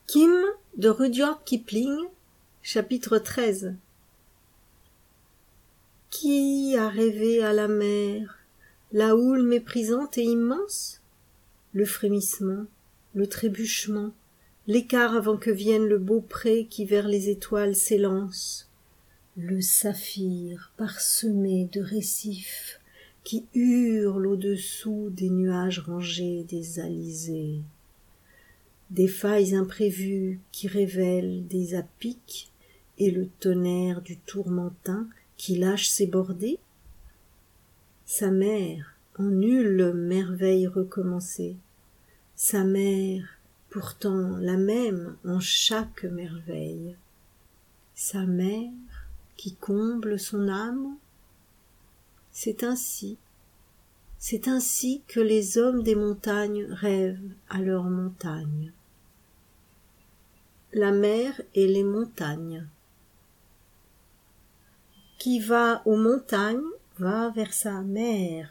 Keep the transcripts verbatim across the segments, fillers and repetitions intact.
Kim de Rudyard Kipling, chapitre treize. Qui a rêvé à la mer, la houle méprisante et immense? Le frémissement, le trébuchement, l'écart avant que vienne le beau pré qui vers les étoiles s'élance. Le saphir parsemé de récifs qui hurle au-dessous des nuages rangés des alizés. Des failles imprévues qui révèlent des apics et le tonnerre du tourmentin qui lâche ses bordées? Sa mère, en nulle merveille recommencée, sa mère, pourtant la même en chaque merveille, sa mère qui comble son âme? C'est ainsi, c'est ainsi que les hommes des montagnes rêvent à leur montagne. La mer et les montagnes. Qui va aux montagnes va vers sa mère.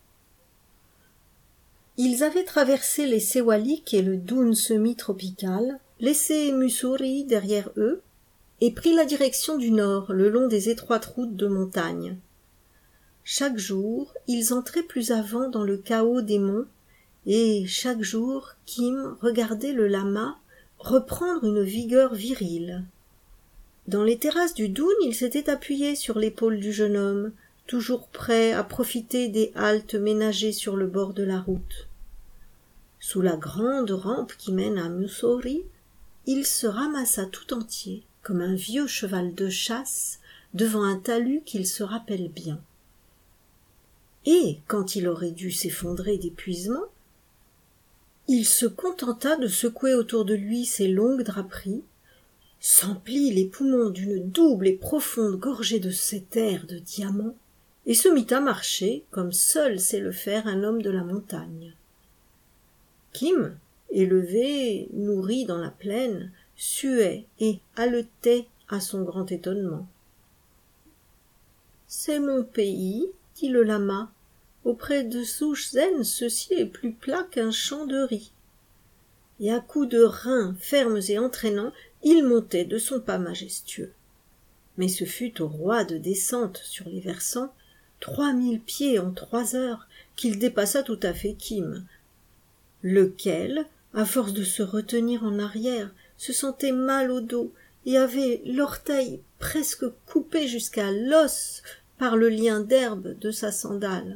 Ils avaient traversé les Sewalik et le Doubs semi-tropical, laissé Mussoorie derrière eux, et pris la direction du nord le long des étroites routes de montagne. Chaque jour, ils entraient plus avant dans le chaos des monts, et chaque jour, Kim regardait le lama reprendre une vigueur virile. Dans les terrasses du Doubs, il s'était appuyé sur l'épaule du jeune homme, toujours prêt à profiter des haltes ménagées sur le bord de la route. Sous la grande rampe qui mène à Mussoorie, il se ramassa tout entier, comme un vieux cheval de chasse, devant un talus qu'il se rappelle bien. Et, quand il aurait dû s'effondrer d'épuisement, il se contenta de secouer autour de lui ses longues draperies, s'emplit les poumons d'une double et profonde gorgée de cet air de diamant, et se mit à marcher comme seul sait le faire un homme de la montagne. Kim, élevé, nourri dans la plaine, suait et haletait à son grand étonnement. « C'est mon pays, dit le lama. Auprès de Souchzen, ceci est plus plat qu'un champ de riz. » Et à coups de reins fermes et entraînants, il montait de son pas majestueux. Mais ce fut au roi de descente sur les versants, trois mille pieds en trois heures, qu'il dépassa tout à fait Kim, lequel, à force de se retenir en arrière, se sentait mal au dos et avait l'orteil presque coupé jusqu'à l'os par le lien d'herbe de sa sandale.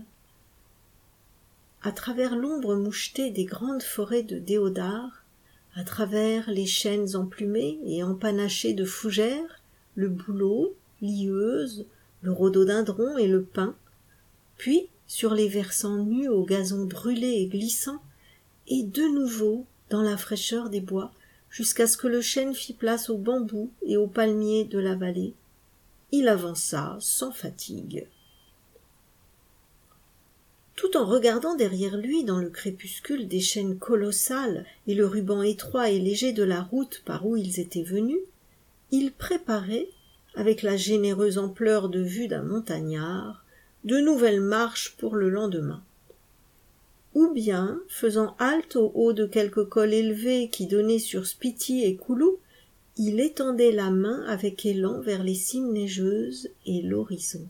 À travers l'ombre mouchetée des grandes forêts de déodars, à travers les chênes emplumés et empanachés de fougères, le bouleau, l'ieuse, le rhododendron et le pin, puis sur les versants nus au gazon brûlé et glissant, et de nouveau dans la fraîcheur des bois, jusqu'à ce que le chêne fît place aux bambous et aux palmiers de la vallée, il avança sans fatigue. Tout en regardant derrière lui dans le crépuscule des chaînes colossales et le ruban étroit et léger de la route par où ils étaient venus, il préparait, avec la généreuse ampleur de vue d'un montagnard, de nouvelles marches pour le lendemain. Ou bien, faisant halte au haut de quelque col élevé qui donnait sur Spiti et Koulou, il étendait la main avec élan vers les cimes neigeuses et l'horizon.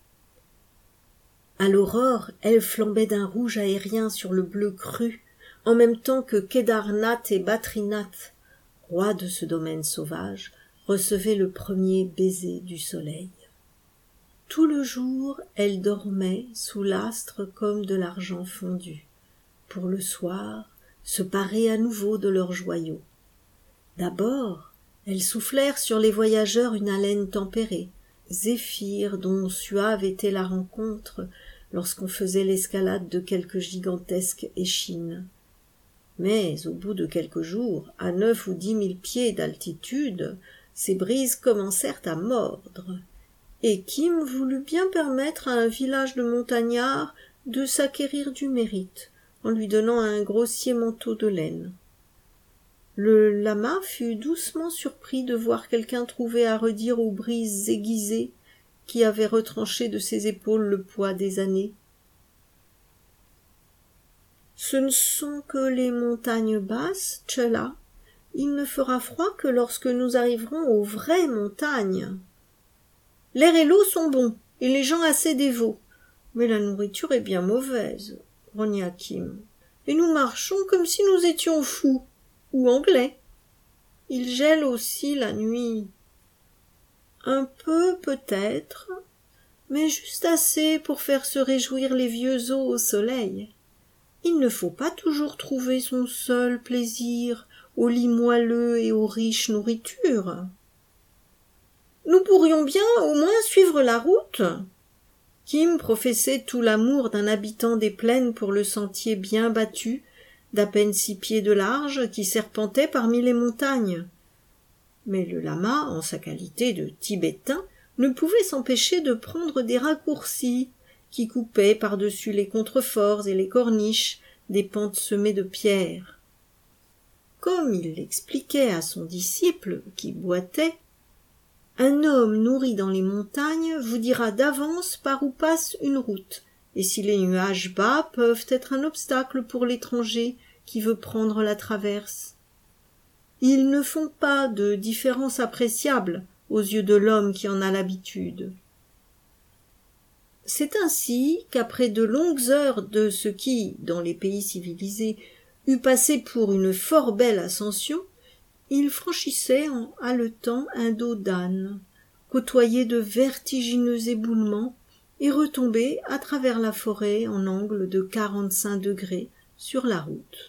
À l'aurore, elle flambait d'un rouge aérien sur le bleu cru, en même temps que Kedarnath et Badrinath, rois de ce domaine sauvage, recevaient le premier baiser du soleil. Tout le jour, elle dormait sous l'astre comme de l'argent fondu, pour le soir se parer à nouveau de leurs joyaux. D'abord, elles soufflèrent sur les voyageurs une haleine tempérée, zéphyr dont suave était la rencontre lorsqu'on faisait l'escalade de quelque gigantesque échine. Mais au bout de quelques jours, à neuf ou dix mille pieds d'altitude, ces brises commencèrent à mordre, et Kim voulut bien permettre à un village de montagnards de s'acquérir du mérite, en lui donnant un grossier manteau de laine. Le lama fut doucement surpris de voir quelqu'un trouver à redire aux brises aiguisées qui avaient retranché de ses épaules le poids des années. « Ce ne sont que les montagnes basses, Tchela, il ne fera froid que lorsque nous arriverons aux vraies montagnes. L'air et l'eau sont bons, et les gens assez dévots, mais la nourriture est bien mauvaise, grogna Kim, et nous marchons comme si nous étions fous, ou anglais. Il gèle aussi la nuit. Un peu peut-être, mais juste assez pour faire se réjouir les vieux os au soleil. Il ne faut pas toujours trouver son seul plaisir au lit moelleux et aux riches nourritures. Nous pourrions bien au moins suivre la route. Kim professait tout l'amour d'un habitant des plaines pour le sentier bien battu, d'à peine six pieds de large, qui serpentait parmi les montagnes. Mais le lama, en sa qualité de tibétain, ne pouvait s'empêcher de prendre des raccourcis qui coupaient par-dessus les contreforts et les corniches des pentes semées de pierres. Comme il l'expliquait à son disciple, qui boitait, un homme nourri dans les montagnes vous dira d'avance par où passe une route, et si les nuages bas peuvent être un obstacle pour l'étranger qui veut prendre la traverse. Ils ne font pas de différence appréciable aux yeux de l'homme qui en a l'habitude. C'est ainsi qu'après de longues heures de ce qui, dans les pays civilisés, eût passé pour une fort belle ascension, il franchissait en haletant un dos d'âne, côtoyé de vertigineux éboulements, et retombait à travers la forêt en angle de quarante-cinq degrés sur la route.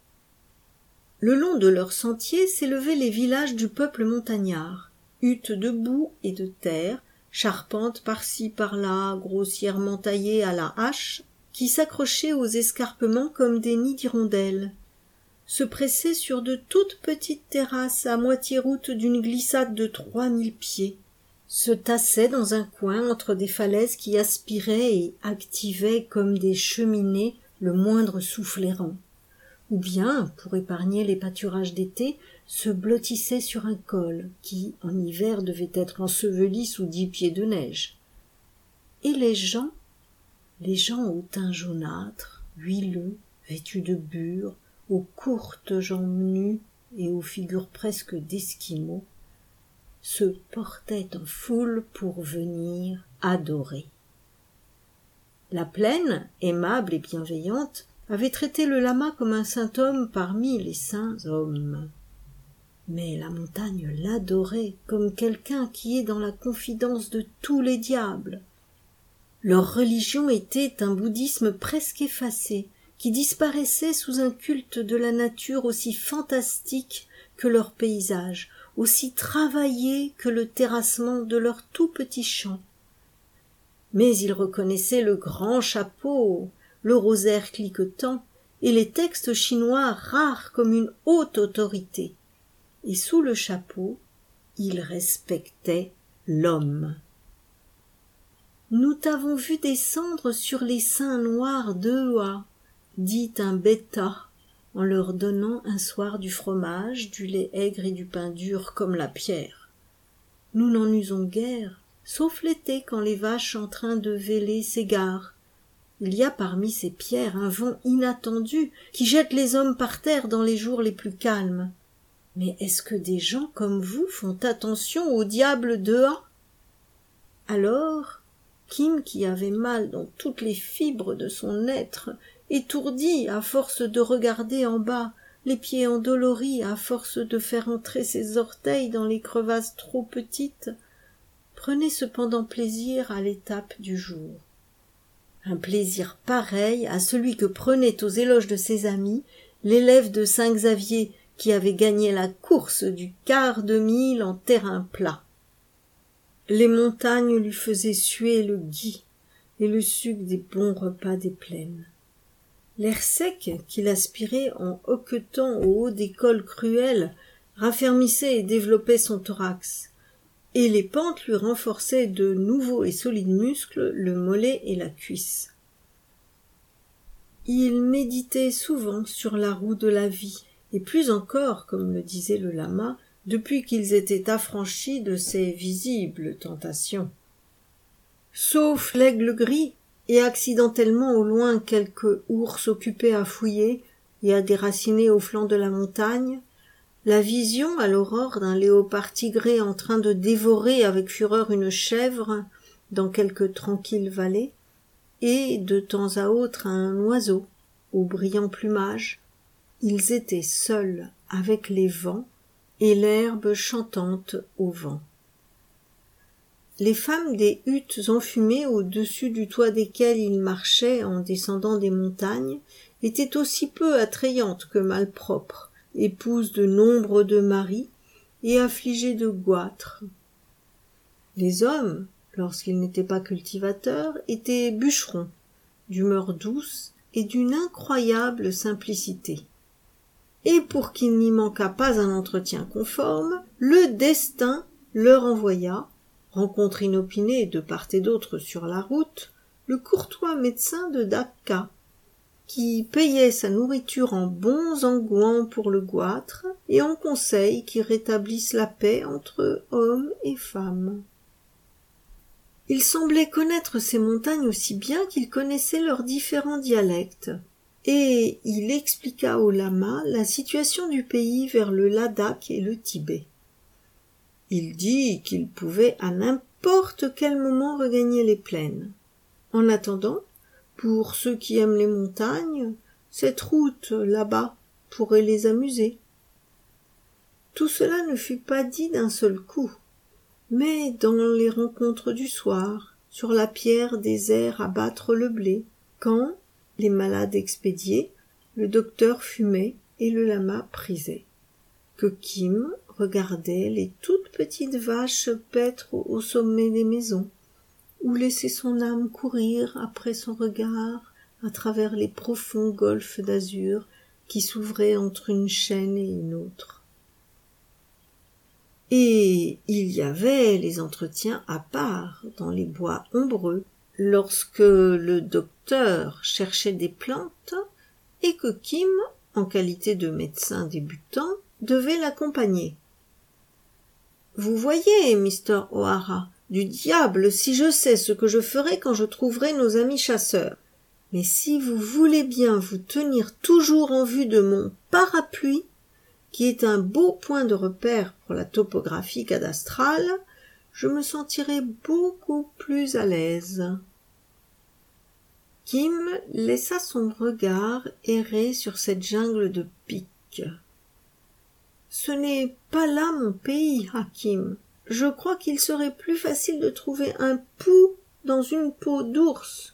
Le long de leur sentier s'élevaient les villages du peuple montagnard, huttes de boue et de terre, charpentes par-ci par-là, grossièrement taillées à la hache, qui s'accrochaient aux escarpements comme des nids d'hirondelles, se pressaient sur de toutes petites terrasses à moitié route d'une glissade de trois mille pieds, se tassaient dans un coin entre des falaises qui aspiraient et activaient comme des cheminées le moindre souffle errant, ou bien, pour épargner les pâturages d'été, se blottissaient sur un col qui, en hiver, devait être enseveli sous dix pieds de neige. Et les gens, les gens au teint jaunâtre, huileux, vêtus de bure, aux courtes jambes nues et aux figures presque d'esquimaux, se portaient en foule pour venir adorer. La plaine, aimable et bienveillante, avait traité le lama comme un saint homme parmi les saints hommes. Mais la montagne l'adorait comme quelqu'un qui est dans la confidence de tous les diables. Leur religion était un bouddhisme presque effacé, qui disparaissait sous un culte de la nature aussi fantastique que leur paysage, aussi travaillé que le terrassement de leur tout petit champ. Mais ils reconnaissaient le grand chapeau, le rosaire cliquetant, et les textes chinois rares comme une haute autorité. Et sous le chapeau, ils respectaient l'homme. Nous t'avons vu descendre sur les seins noirs d'Eua, dit un bêta, en leur donnant un soir du fromage, du lait aigre et du pain dur comme la pierre. Nous n'en usons guère, sauf l'été quand les vaches en train de véler s'égarent. Il y a parmi ces pierres un vent inattendu qui jette les hommes par terre dans les jours les plus calmes. Mais est-ce que des gens comme vous font attention au diable d'Ea? Alors, Kim, qui avait mal dans toutes les fibres de son être, étourdi à force de regarder en bas, les pieds endoloris à force de faire entrer ses orteils dans les crevasses trop petites, prenait cependant plaisir à l'étape du jour. Un plaisir pareil à celui que prenait aux éloges de ses amis l'élève de Saint-Xavier qui avait gagné la course du quart de mille en terrain plat. Les montagnes lui faisaient suer le gui et le suc des bons repas des plaines. L'air sec qu'il aspirait en hoquetant au haut des cols cruels raffermissait et développait son thorax, et les pentes lui renforçaient de nouveaux et solides muscles le mollet et la cuisse. Il méditait souvent sur la roue de la vie, et plus encore, comme le disait le lama, depuis qu'ils étaient affranchis de ces visibles tentations. Sauf l'aigle gris, et accidentellement au loin quelque ours occupé à fouiller et à déraciner au flanc de la montagne, La vision à l'aurore d'un léopard tigré en train de dévorer avec fureur une chèvre dans quelque tranquille vallée, et de temps à autre un oiseau au brillant plumage. Ils étaient seuls avec les vents et l'herbe chantante au vent. Les femmes des huttes enfumées au-dessus du toit desquelles ils marchaient en descendant des montagnes étaient aussi peu attrayantes que malpropres, épouses de nombre de maris et affligées de goitres. Les hommes, lorsqu'ils n'étaient pas cultivateurs, étaient bûcherons, d'humeur douce et d'une incroyable simplicité. Et pour qu'il n'y manquât pas un entretien conforme, le destin leur envoya, rencontre inopinée de part et d'autre sur la route, le courtois médecin de Dacca, qui payait sa nourriture en bons engoins pour le goitre et en conseils qui rétablissent la paix entre hommes et femmes. Il semblait connaître ces montagnes aussi bien qu'il connaissait leurs différents dialectes, et il expliqua au lama la situation du pays vers le Ladakh et le Tibet. Il dit qu'il pouvait à n'importe quel moment regagner les plaines. En attendant, pour ceux qui aiment les montagnes, cette route là-bas pourrait les amuser. Tout cela ne fut pas dit d'un seul coup, mais dans les rencontres du soir, sur la pierre désert à battre le blé, quand, les malades expédiés, le docteur fumait et le lama prisait, que Kim regardait les toutes petites vaches paître au sommet des maisons, ou laisser son âme courir après son regard à travers les profonds golfes d'azur qui s'ouvraient entre une chaîne et une autre. Et il y avait les entretiens à part dans les bois ombreux, lorsque le docteur cherchait des plantes et que Kim, en qualité de médecin débutant, devait l'accompagner. Vous voyez, mister O'Hara, du diable si je sais ce que je ferai quand je trouverai nos amis chasseurs. Mais si vous voulez bien vous tenir toujours en vue de mon parapluie, qui est un beau point de repère pour la topographie cadastrale, je me sentirai beaucoup plus à l'aise. Kim laissa son regard errer sur cette jungle de pics. Ce n'est pas là mon pays, Hakim. Je crois qu'il serait plus facile de trouver un pou dans une peau d'ours.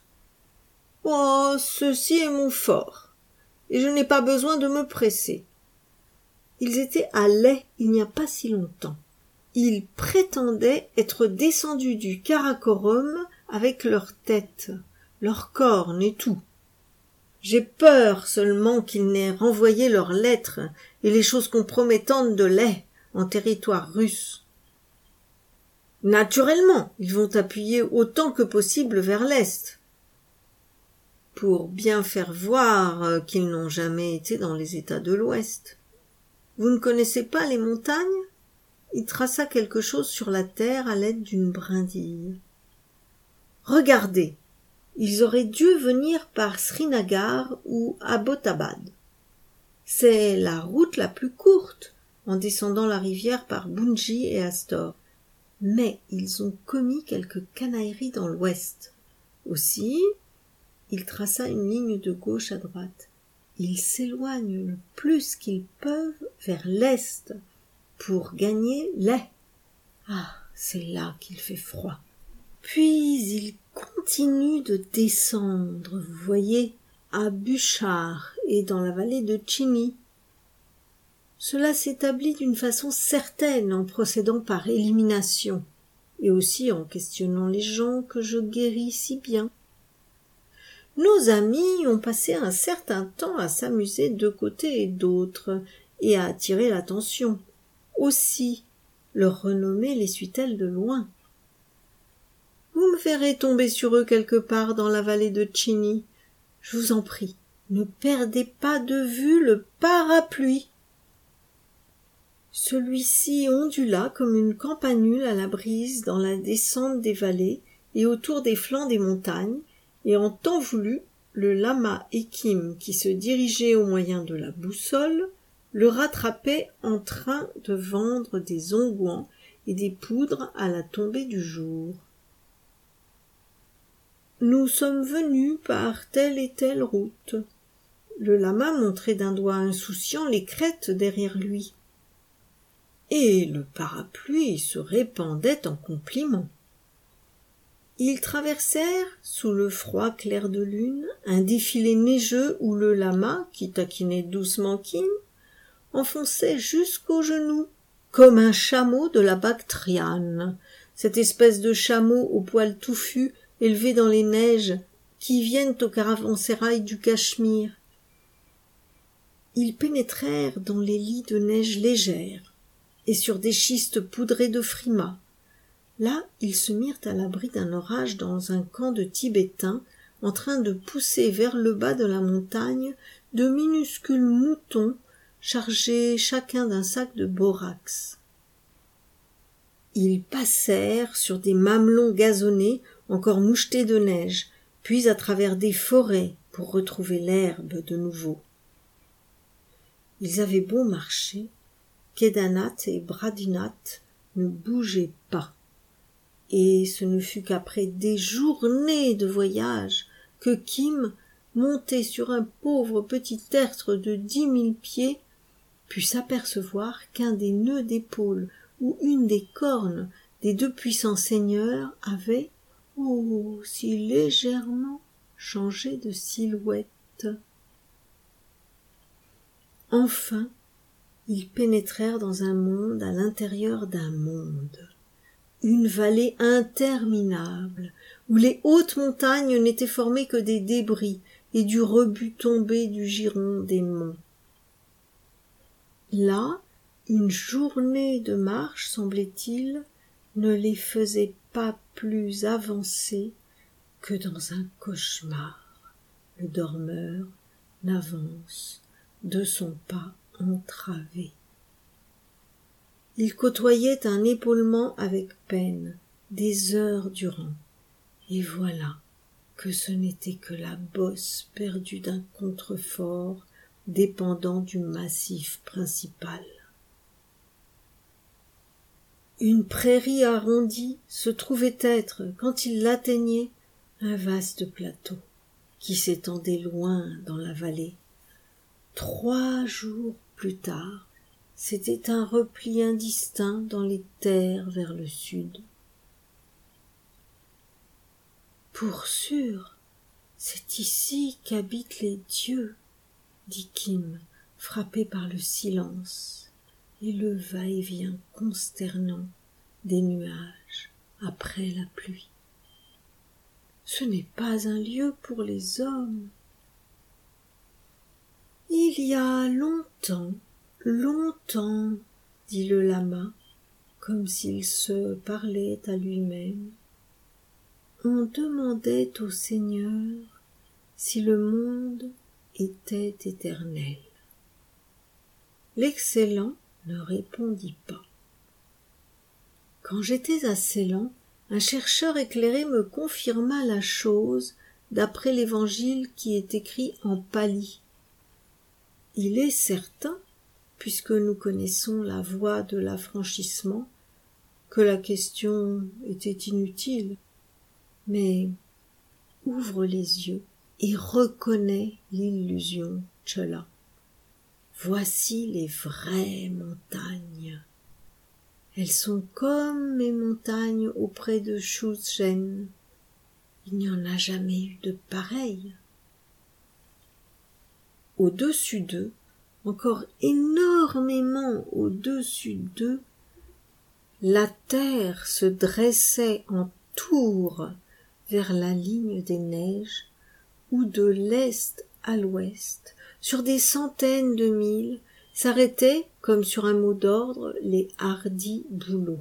Oh, ceci est mon fort, et je n'ai pas besoin de me presser. Ils étaient à lait il n'y a pas si longtemps. Ils prétendaient être descendus du Karakorum avec leur tête, leurs cornes et tout. J'ai peur seulement qu'ils n'aient renvoyé leurs lettres et les choses compromettantes de lait en territoire russe. Naturellement, ils vont appuyer autant que possible vers l'est, pour bien faire voir qu'ils n'ont jamais été dans les États de l'Ouest. Vous ne connaissez pas les montagnes? Il traça quelque chose sur la terre à l'aide d'une brindille. Regardez, ils auraient dû venir par Srinagar ou Abbottabad. C'est la route la plus courte, en descendant la rivière par Bunji et Astor. Mais ils ont commis quelques canailleries dans l'ouest. Aussi, il traça une ligne de gauche à droite. Ils s'éloignent le plus qu'ils peuvent vers l'est pour gagner l'est. Ah, c'est là qu'il fait froid. Puis ils continuent de descendre, vous voyez, à Buchar et dans la vallée de Chini. Cela s'établit d'une façon certaine en procédant par élimination, et aussi en questionnant les gens que je guéris si bien. Nos amis ont passé un certain temps à s'amuser de côté et d'autre, et à attirer l'attention. Aussi, leur renommée les suit-elle de loin. Vous me verrez tomber sur eux quelque part dans la vallée de Chini. Je vous en prie, ne perdez pas de vue le parapluie. Celui-ci ondula comme une campanule à la brise dans la descente des vallées et autour des flancs des montagnes, et en temps voulu, le lama et Kim, qui se dirigeaient au moyen de la boussole, le rattrapait en train de vendre des onguents et des poudres à la tombée du jour. Nous sommes venus par telle et telle route. Le lama montrait d'un doigt insouciant les crêtes derrière lui. Et le parapluie se répandait en compliments. Ils traversèrent, sous le froid clair de lune, un défilé neigeux où le lama, qui taquinait doucement Kim, enfonçait jusqu'aux genoux, comme un chameau de la Bactriane, cette espèce de chameau au poil touffu élevé dans les neiges qui viennent au caravansérail du Cachemire. Ils pénétrèrent dans les lits de neige légère et sur des schistes poudrés de frimas. Là, ils se mirent à l'abri d'un orage dans un camp de Tibétains en train de pousser vers le bas de la montagne de minuscules moutons chargés chacun d'un sac de borax. Ils passèrent sur des mamelons gazonnés encore mouchetés de neige, puis à travers des forêts pour retrouver l'herbe de nouveau. Ils avaient beau marcher, Kedarnath et Badrinath ne bougeaient pas. Et ce ne fut qu'après des journées de voyage que Kim, monté sur un pauvre petit tertre de dix mille pieds, put s'apercevoir qu'un des nœuds d'épaule ou une des cornes des deux puissants seigneurs avait, oh, si légèrement changé de silhouette. Enfin, ils pénétrèrent dans un monde à l'intérieur d'un monde. Une vallée interminable, où les hautes montagnes n'étaient formées que des débris et du rebut tombé du giron des monts. Là, une journée de marche, semblait-il, ne les faisait pas plus avancer que dans un cauchemar. Le dormeur n'avance de son pas entravé. Il côtoyait un épaulement avec peine, des heures durant, et voilà que ce n'était que la bosse perdue d'un contrefort dépendant du massif principal. Une prairie arrondie se trouvait être, quand il l'atteignait, un vaste plateau qui s'étendait loin dans la vallée. Trois jours plus tard, c'était un repli indistinct dans les terres vers le sud. Pour sûr, c'est ici qu'habitent les dieux, dit Kim, frappé par le silence et le va-et-vient consternant des nuages après la pluie. Ce n'est pas un lieu pour les hommes. Il y a longtemps, longtemps, dit le lama, comme s'il se parlait à lui-même, on demandait au Seigneur si le monde était éternel. L'excellent ne répondit pas. Quand j'étais à Ceylan, un chercheur éclairé me confirma la chose d'après l'évangile qui est écrit en pali. Il est certain, puisque nous connaissons la voie de l'affranchissement, que la question était inutile. Mais ouvre les yeux et reconnais l'illusion Chola. Voici les vraies montagnes. Elles sont comme mes montagnes auprès de Shushen. Il n'y en a jamais eu de pareilles. Au-dessus d'eux, encore énormément au-dessus d'eux, la terre se dressait en tour vers la ligne des neiges, où de l'est à l'ouest, sur des centaines de milles, s'arrêtaient, comme sur un mot d'ordre, les hardis bouleaux.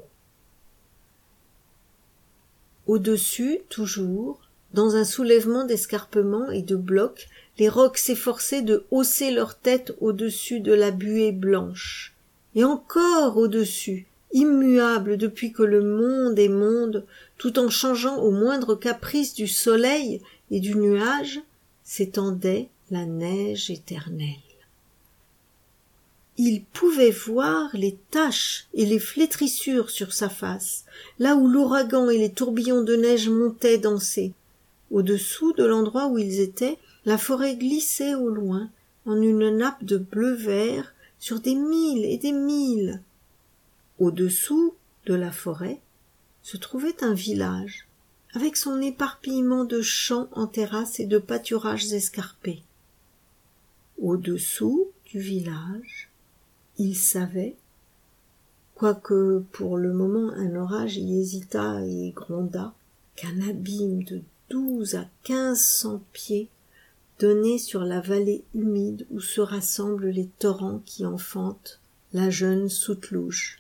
Au-dessus, toujours, dans un soulèvement d'escarpements et de blocs, les rocs s'efforçaient de hausser leur tête au-dessus de la buée blanche. Et encore au-dessus, immuable depuis que le monde est monde, tout en changeant au moindre caprice du soleil et du nuage, s'étendait la neige éternelle. il pouvait voir les taches et les flétrissures sur sa face, là où l'ouragan et les tourbillons de neige montaient danser. Au-dessous de l'endroit où ils étaient, la forêt glissait au loin, en une nappe de bleu-vert, sur des milles et des milles. Au-dessous de la forêt se trouvait un village, avec son éparpillement de champs en terrasses et de pâturages escarpés. Au-dessous du village, il savait, quoique pour le moment un orage y hésitât et gronda, qu'un abîme de douze à quinze cents pieds donnait sur la vallée humide où se rassemblent les torrents qui enfantent la jeune Soutlouche.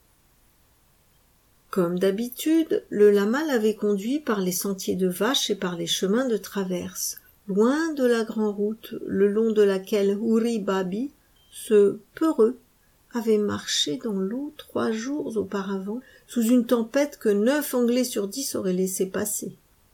Comme d'habitude, le lama l'avait conduit par les sentiers de vaches et par les chemins de traverse, loin de la grande route le long de laquelle Huri Babi, ce peureux, avait marché dans l'eau trois jours auparavant, sous une tempête que neuf Anglais sur dix auraient laissé passer.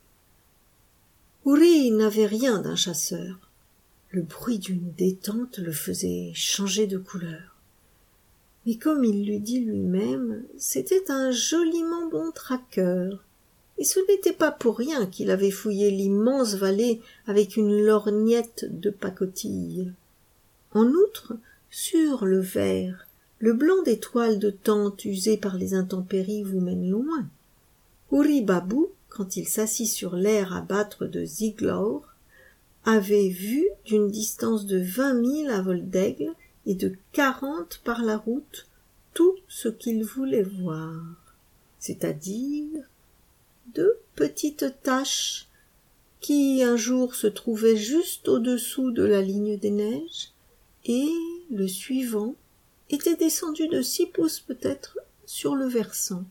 Huri n'avait rien d'un chasseur. Le bruit d'une détente le faisait changer de couleur. Mais comme il l'eût dit lui-même, c'était un joliment bon traqueur, et ce n'était pas pour rien qu'il avait fouillé l'immense vallée avec une lorgnette de pacotille. En outre, sur le vert, le blanc des toiles de tente usées par les intempéries vous mène loin. Huri Babu, quand il s'assit sur l'air à battre de Ziglaur, avait vu d'une distance de vingt milles à vol d'aigle et de quarante par la route tout ce qu'il voulait voir, c'est-à-dire deux petites taches qui un jour se trouvaient juste au-dessous de la ligne des neiges et le suivant était descendu de six pouces peut-être sur le versant.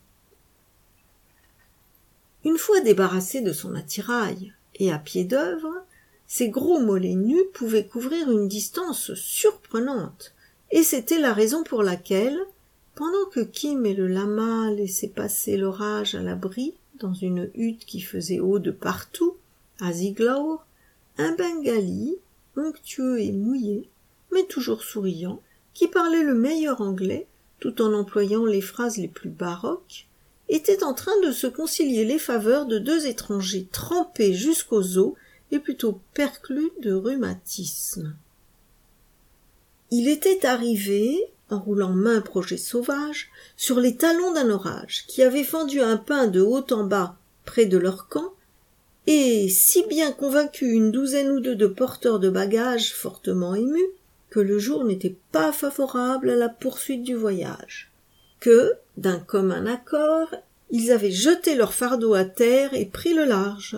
Une fois débarrassé de son attirail et à pied d'œuvre, ses gros mollets nus pouvaient couvrir une distance surprenante, et c'était la raison pour laquelle, pendant que Kim et le lama laissaient passer l'orage à l'abri dans une hutte qui faisait eau de partout, à Ziglaur, un bengali, onctueux et mouillé, mais toujours souriant, qui parlait le meilleur anglais, tout en employant les phrases les plus baroques, était en train de se concilier les faveurs de deux étrangers trempés jusqu'aux os et plutôt perclus de rhumatisme. Il était arrivé, en roulant main projet sauvage, sur les talons d'un orage qui avait fendu un pin de haut en bas près de leur camp, et si bien convaincu une douzaine ou deux de porteurs de bagages fortement émus que le jour n'était pas favorable à la poursuite du voyage, que, d'un commun accord, ils avaient jeté leur fardeau à terre et pris le large.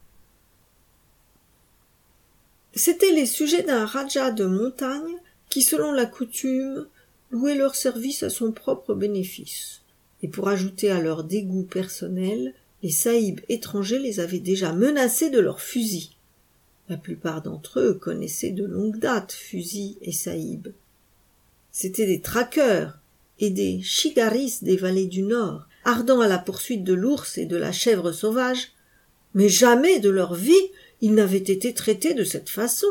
C'étaient les sujets d'un raja de montagne qui, selon la coutume, louait leur service à son propre bénéfice. Et pour ajouter à leur dégoût personnel, les saïbs étrangers les avaient déjà menacés de leurs fusils. La plupart d'entre eux connaissaient de longue date fusils et saïbs. C'étaient des traqueurs et des shigaris des vallées du Nord, ardents à la poursuite de l'ours et de la chèvre sauvage, mais jamais de leur vie ils n'avaient été traités de cette façon.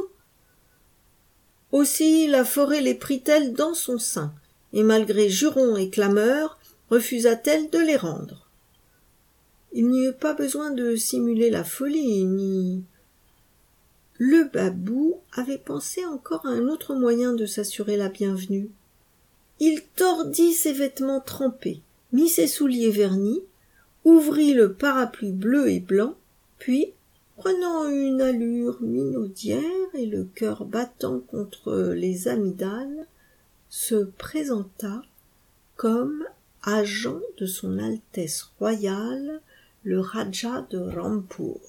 Aussi la forêt les prit-elle dans son sein, et malgré jurons et clameurs, refusa-t-elle de les rendre. Il n'y eut pas besoin de simuler la folie, ni... Le babou avait pensé encore à un autre moyen de s'assurer la bienvenue. Il tordit ses vêtements trempés, mit ses souliers vernis, ouvrit le parapluie bleu et blanc, puis, prenant une allure minaudière et le cœur battant contre les amygdales, se présenta comme agent de son Altesse royale, le Raja de Rampur.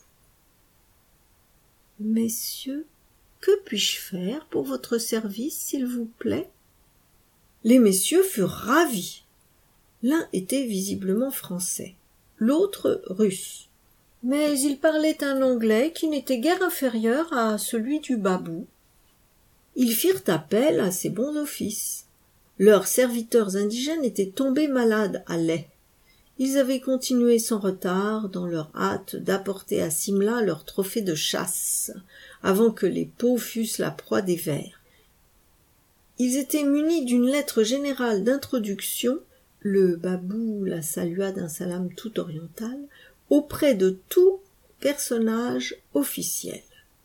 « Messieurs, que puis-je faire pour votre service, s'il vous plaît ?» Les messieurs furent ravis. L'un était visiblement français, l'autre russe. Mais ils parlaient un anglais qui n'était guère inférieur à celui du babou. Ils firent appel à ses bons offices. Leurs serviteurs indigènes étaient tombés malades à Leh. Ils avaient continué sans retard dans leur hâte d'apporter à Simla leur trophée de chasse, avant que les peaux fussent la proie des vers. Ils étaient munis d'une lettre générale d'introduction, le babou la salua d'un salam tout oriental, auprès de tout personnage officiel.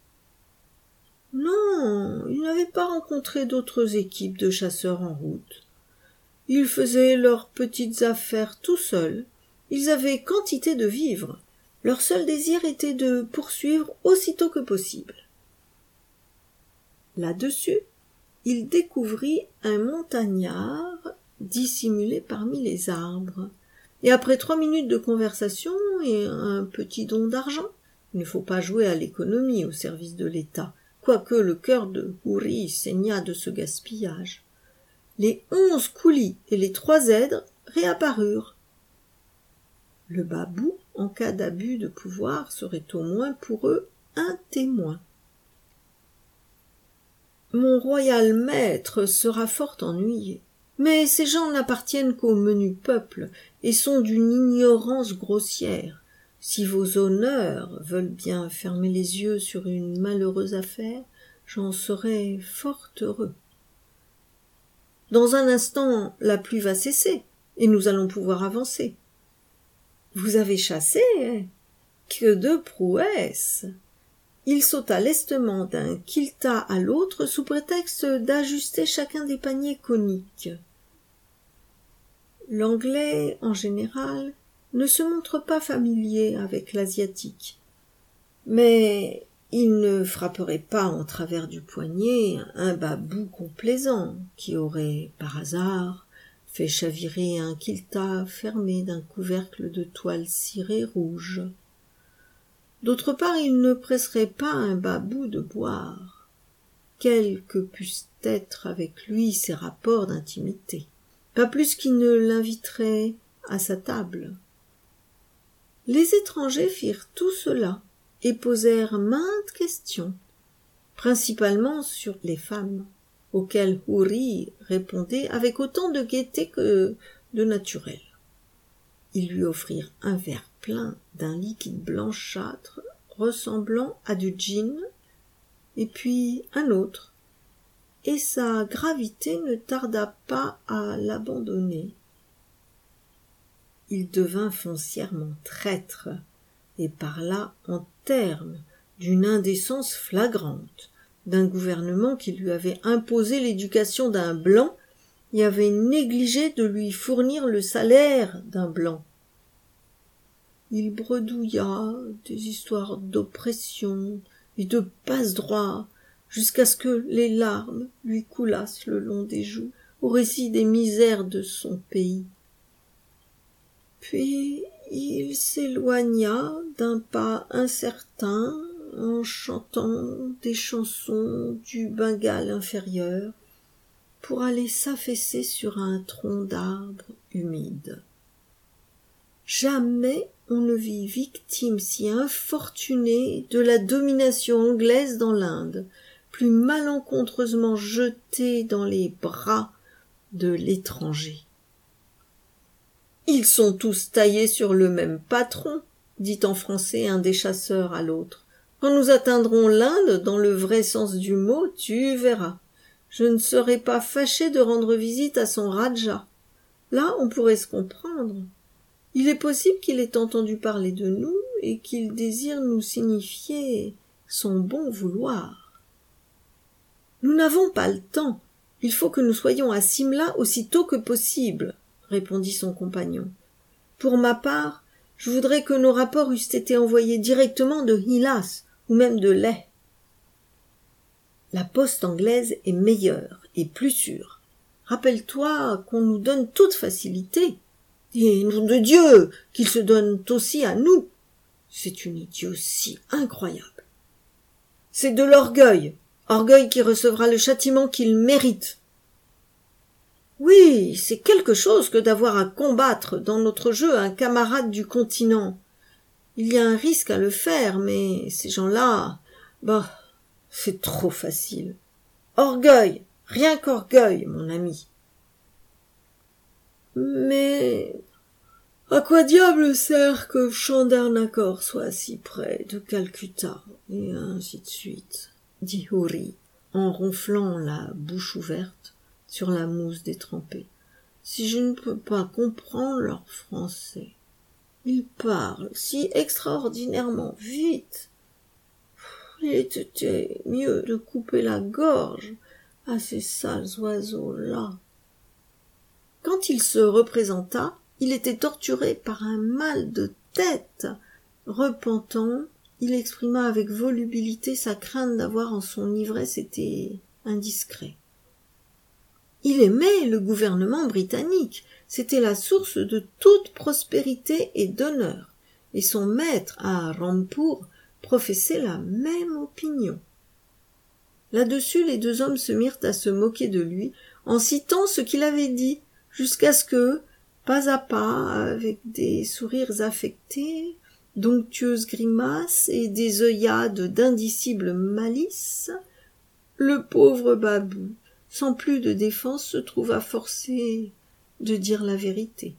Non, ils n'avaient pas rencontré d'autres équipes de chasseurs en route. Ils faisaient leurs petites affaires tout seuls. Ils avaient quantité de vivres. Leur seul désir était de poursuivre aussitôt que possible. Là-dessus, il découvrit un montagnard dissimulé parmi les arbres. Et après trois minutes de conversation et un petit don d'argent, il ne faut pas jouer à l'économie au service de l'État, quoique le cœur de Houri saignât de ce gaspillage. Les onze coulis et les trois zèdres réapparurent. Le babou, en cas d'abus de pouvoir, serait au moins pour eux un témoin. Mon royal maître sera fort ennuyé. Mais ces gens n'appartiennent qu'au menu peuple et sont d'une ignorance grossière. Si vos honneurs veulent bien fermer les yeux sur une malheureuse affaire, j'en serai fort heureux. Dans un instant, la pluie va cesser, et nous allons pouvoir avancer. Vous avez chassé, hein? Que de prouesses! Il sauta lestement d'un quilta à l'autre sous prétexte d'ajuster chacun des paniers coniques. L'anglais, en général, ne se montre pas familier avec l'asiatique. Mais il ne frapperait pas en travers du poignet un babou complaisant qui aurait, par hasard, fait chavirer un quilta fermé d'un couvercle de toile cirée rouge. D'autre part, il ne presserait pas un babou de boire, quels que pussent être avec lui ses rapports d'intimité, pas plus qu'il ne l'inviterait à sa table. Les étrangers firent tout cela et posèrent maintes questions, principalement sur les femmes, auxquelles Houri répondait avec autant de gaieté que de naturel. Ils lui offrirent un verre plein d'un liquide blanchâtre ressemblant à du gin, et puis un autre, et sa gravité ne tarda pas à l'abandonner. Il devint foncièrement traître, et parla en termes d'une indécence flagrante, d'un gouvernement qui lui avait imposé l'éducation d'un blanc et avait négligé de lui fournir le salaire d'un blanc. Il bredouilla des histoires d'oppression et de passe-droit jusqu'à ce que les larmes lui coulassent le long des joues au récit des misères de son pays. Puis il s'éloigna d'un pas incertain en chantant des chansons du Bengale inférieur pour aller s'affaisser sur un tronc d'arbre humide. Jamais on ne vit victime si infortunée de la domination anglaise dans l'Inde, plus malencontreusement jetée dans les bras de l'étranger. « Ils sont tous taillés sur le même patron », dit en français un des chasseurs à l'autre. « Quand nous atteindrons l'Inde, dans le vrai sens du mot, tu verras. Je ne serai pas fâché de rendre visite à son Raja. Là, on pourrait se comprendre. Il est possible qu'il ait entendu parler de nous et qu'il désire nous signifier son bon vouloir. Nous n'avons pas le temps. Il faut que nous soyons à Simla aussitôt que possible, répondit son compagnon. Pour ma part, je voudrais que nos rapports eussent été envoyés directement de Hilas ou même de Leh. La poste anglaise est meilleure et plus sûre. Rappelle-toi qu'on nous donne toute facilité. Et nom de Dieu, qu'ils se donnent aussi à nous. C'est une idiotie incroyable. C'est de l'orgueil, orgueil qui recevra le châtiment qu'il mérite. Oui, c'est quelque chose que d'avoir à combattre dans notre jeu un camarade du continent. Il y a un risque à le faire, mais ces gens-là, bah, c'est trop facile. Orgueil, rien qu'orgueil, mon ami. Mais à quoi diable sert que Chandernagor soit si près de Calcutta, et ainsi de suite, dit Houri, en ronflant la bouche ouverte, sur la mousse détrempée. Si je ne peux pas comprendre leur français. Ils parlent si extraordinairement vite. Il était mieux de couper la gorge à ces sales oiseaux-là. Quand il se représenta, il était torturé par un mal de tête. Repentant, il exprima avec volubilité sa crainte d'avoir en son ivresse été indiscret. Il aimait le gouvernement britannique, c'était la source de toute prospérité et d'honneur, et son maître à Rampur professait la même opinion. Là-dessus, les deux hommes se mirent à se moquer de lui, en citant ce qu'il avait dit, jusqu'à ce que, pas à pas, avec des sourires affectés, d'onctueuses grimaces et des œillades d'indicible malice, le pauvre Babou, sans plus de défense, se trouva forcé de dire la vérité.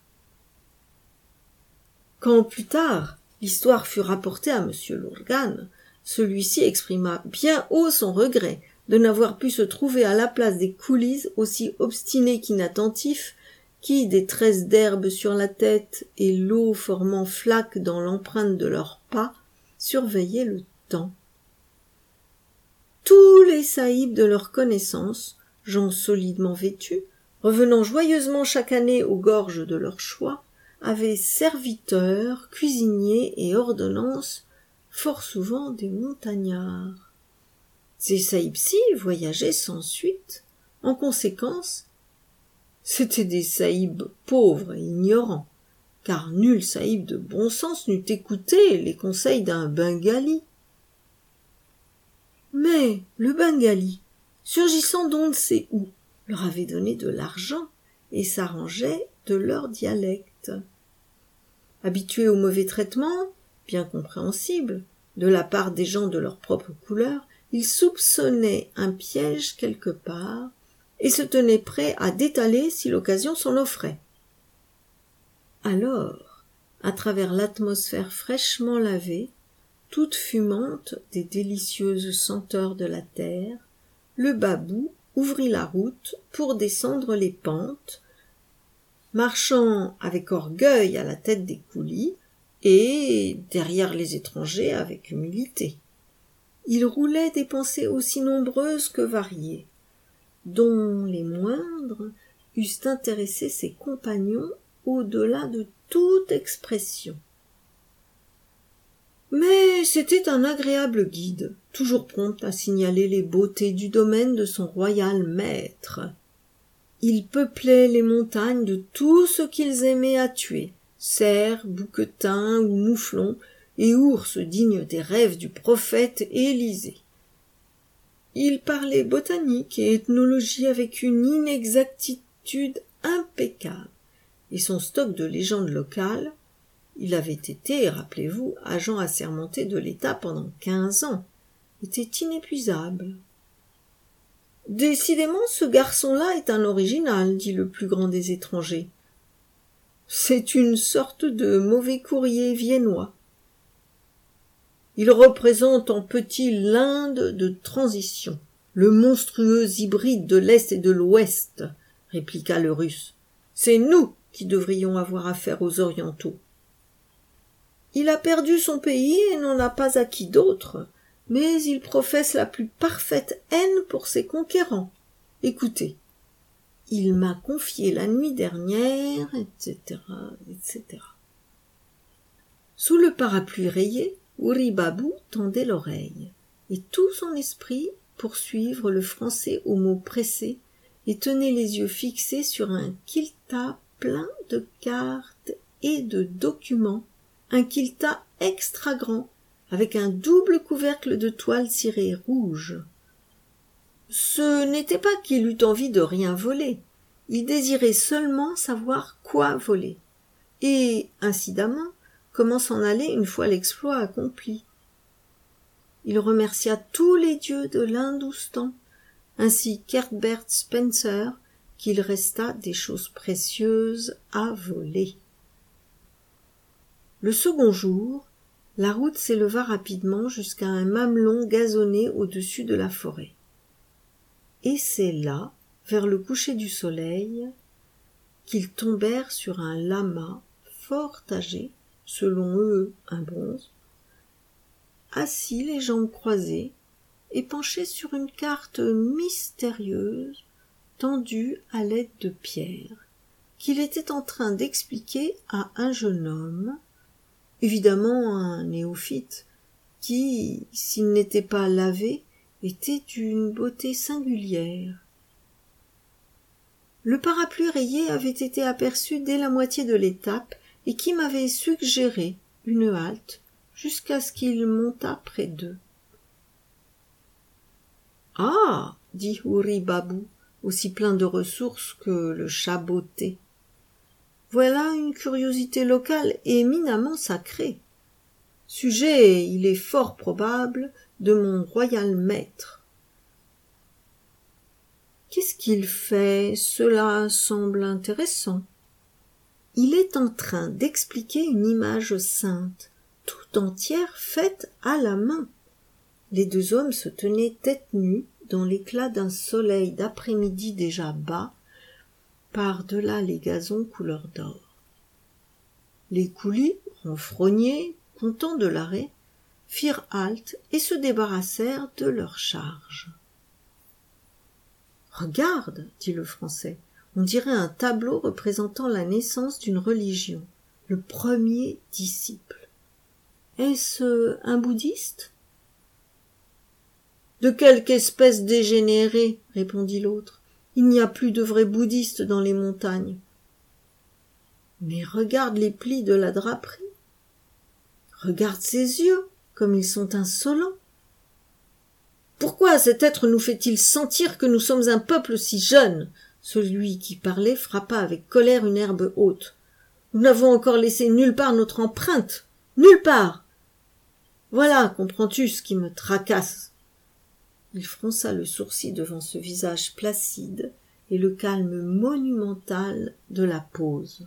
Quand plus tard l'histoire fut rapportée à monsieur Lourgane, celui-ci exprima bien haut son regret de n'avoir pu se trouver à la place des coulisses aussi obstinés qu'inattentifs, qui, des tresses d'herbe sur la tête et l'eau formant flaque dans l'empreinte de leurs pas, surveillaient le temps. Tous les saïbs de leur connaissance, gens solidement vêtus, revenant joyeusement chaque année aux gorges de leur choix, avaient serviteurs, cuisiniers et ordonnances, fort souvent des montagnards. Ces saïbs-ci voyageaient sans suite. En conséquence, c'étaient des saïbs pauvres et ignorants, car nul saïb de bon sens n'eût écouté les conseils d'un bengali. Mais le bengali, surgissant d'on ne sait où, leur avait donné de l'argent et s'arrangeait de leur dialecte. Habitués au mauvais traitement, bien compréhensible, de la part des gens de leur propre couleur, ils soupçonnaient un piège quelque part et se tenaient prêts à détaler si l'occasion s'en offrait. Alors, à travers l'atmosphère fraîchement lavée, toute fumante des délicieuses senteurs de la terre, le babou ouvrit la route pour descendre les pentes, marchant avec orgueil à la tête des coulis et derrière les étrangers avec humilité. Il roulait des pensées aussi nombreuses que variées, dont les moindres eussent intéressé ses compagnons au-delà de toute expression. Mais c'était un agréable guide, toujours prompt à signaler les beautés du domaine de son royal maître. Il peuplait les montagnes de tout ce qu'ils aimaient à tuer, cerfs, bouquetins ou mouflons, et ours dignes des rêves du prophète Élisée. Il parlait botanique et ethnologie avec une inexactitude impeccable, et son stock de légendes locales, il avait été, rappelez-vous, agent assermenté de l'État pendant quinze ans, était inépuisable. « Décidément, ce garçon-là est un original, dit le plus grand des étrangers. C'est une sorte de mauvais courrier viennois. Il représente en petit l'Inde de transition, le monstrueux hybride de l'Est et de l'Ouest, répliqua le Russe. C'est nous qui devrions avoir affaire aux Orientaux. Il a perdu son pays et n'en a pas acquis d'autres, mais il professe la plus parfaite haine pour ses conquérants. Écoutez, il m'a confié la nuit dernière, et cetera, et cetera. Sous le parapluie rayé, Ouri Babou tendait l'oreille, et tout son esprit, pour suivre le français aux mots pressés, et tenait les yeux fixés sur un quilta plein de cartes et de documents, un quilta extra grand, avec un double couvercle de toile cirée rouge. Ce n'était pas qu'il eût envie de rien voler, il désirait seulement savoir quoi voler, et, incidemment, comment s'en aller une fois l'exploit accompli. Il remercia tous les dieux de l'Hindoustan, ainsi qu'Herbert Spencer, qu'il resta des choses précieuses à voler. Le second jour, la route s'éleva rapidement jusqu'à un mamelon gazonné au-dessus de la forêt. Et c'est là vers le coucher du soleil, qu'ils tombèrent sur un lama fort âgé, selon eux un bonze, assis les jambes croisées et penché sur une carte mystérieuse tendue à l'aide de pierres, qu'il était en train d'expliquer à un jeune homme, évidemment un néophyte, qui, s'il n'était pas lavé, était d'une beauté singulière. Le parapluie rayé avait été aperçu dès la moitié de l'étape et Kim avait suggéré une halte jusqu'à ce qu'il montât près d'eux. « Ah !» dit Huri Babou, aussi plein de ressources que le chat botté. « Voilà une curiosité locale éminemment sacrée. Sujet, il est fort probable, de mon royal maître. » Qu'est-ce qu'il fait? Cela semble intéressant. Il est en train d'expliquer une image sainte, tout entière faite à la main. Les deux hommes se tenaient tête nue dans l'éclat d'un soleil d'après-midi déjà bas, par-delà les gazons couleur d'or. Les coulis, renfrognés, contents de l'arrêt, firent halte et se débarrassèrent de leur charge. « Regarde, dit le Français, on dirait un tableau représentant la naissance d'une religion, le premier disciple. Est-ce un bouddhiste ?»« De quelque espèce dégénérée, répondit l'autre. Il n'y a plus de vrais bouddhistes dans les montagnes. Mais regarde les plis de la draperie. Regarde ses yeux, comme ils sont insolents. Pourquoi cet être nous fait-il sentir que nous sommes un peuple si jeune ? Celui qui parlait frappa avec colère une herbe haute. Nous n'avons encore laissé nulle part notre empreinte. Nulle part. Voilà, comprends-tu, ce qui me tracasse. Il fronça le sourcil devant ce visage placide et le calme monumental de la pose.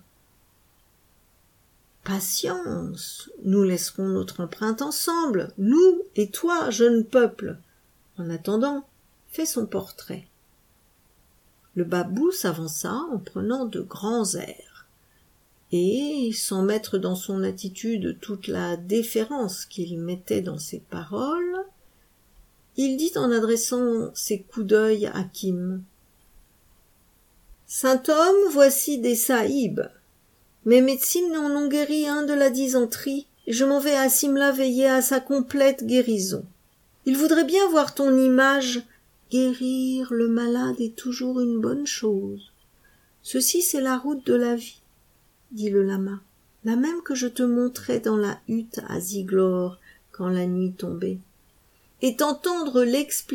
Patience, nous laisserons notre empreinte ensemble, nous et toi, jeune peuple. En attendant, fais son portrait. Le babou s'avança en prenant de grands airs, et, sans mettre dans son attitude toute la déférence qu'il mettait dans ses paroles, il dit en adressant ses coups d'œil à Kim. « Saint homme, voici des sahibs. Mes médecines en ont guéri un de la dysenterie, et je m'en vais à Simla veiller à sa complète guérison. Il voudrait bien voir ton image. Guérir le malade est toujours une bonne chose. Ceci, c'est la route de la vie, dit le lama, la même que je te montrais dans la hutte à Ziglor quand la nuit tombait. Et t'entendre l'expliquer. »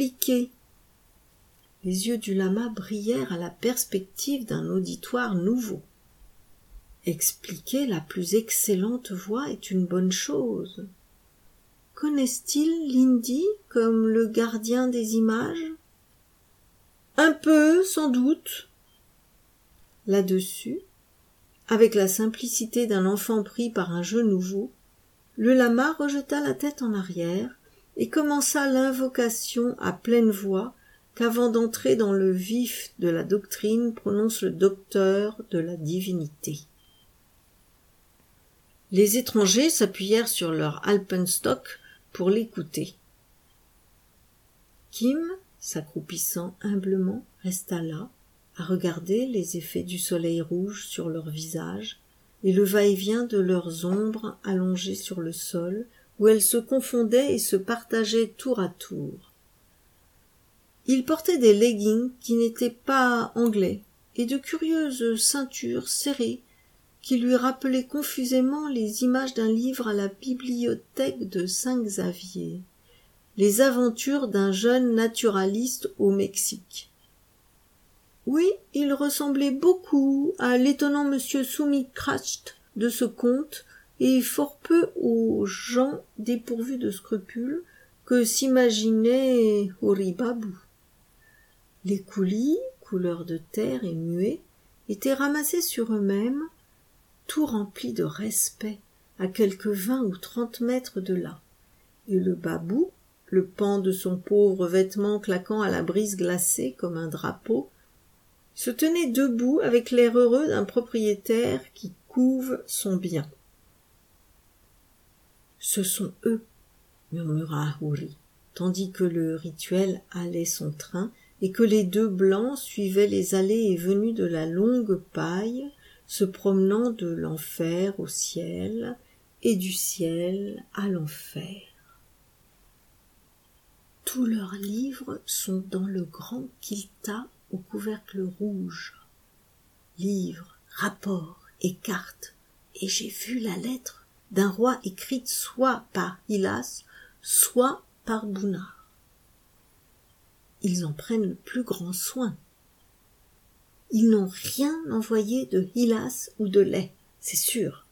Les yeux du lama brillèrent à la perspective d'un auditoire nouveau. Expliquer la plus excellente voix est une bonne chose. Connaissent-ils l'hindi comme le gardien des images? Un peu, sans doute. Là-dessus, avec la simplicité d'un enfant pris par un jeu nouveau, le lama rejeta la tête en arrière et commença l'invocation à pleine voix qu'avant d'entrer dans le vif de la doctrine prononce le docteur de la divinité. Les étrangers s'appuyèrent sur leur alpenstock pour l'écouter. Kim, s'accroupissant humblement, resta là, à regarder les effets du soleil rouge sur leurs visages et le va-et-vient de leurs ombres allongées sur le sol, où elles se confondaient et se partageaient tour à tour. Il portait des leggings qui n'étaient pas anglais et de curieuses ceintures serrées qui lui rappelaient confusément les images d'un livre à la bibliothèque de Saint-Xavier, les aventures d'un jeune naturaliste au Mexique. Oui, il ressemblait beaucoup à l'étonnant monsieur Sumikracht de ce conte et fort peu aux gens dépourvus de scrupules que s'imaginait Huri Babou. Les coulis, couleur de terre et muets, étaient ramassés sur eux-mêmes, tout remplis de respect, à quelque vingt ou trente mètres de là, et le babou, le pan de son pauvre vêtement claquant à la brise glacée comme un drapeau, se tenait debout avec l'air heureux d'un propriétaire qui couve son bien. « Ce sont eux, » murmura Ahuri, tandis que le rituel allait son train et que les deux blancs suivaient les allées et venues de la longue paille, se promenant de l'enfer au ciel et du ciel à l'enfer. Tous leurs livres sont dans le grand kilta au couvercle rouge. Livres, rapports et cartes, et j'ai vu la lettre d'un roi écrite soit par Hylas, soit par Bunnar. Ils en prennent le plus grand soin. Ils n'ont rien envoyé de Hylas ou de lait, c'est sûr.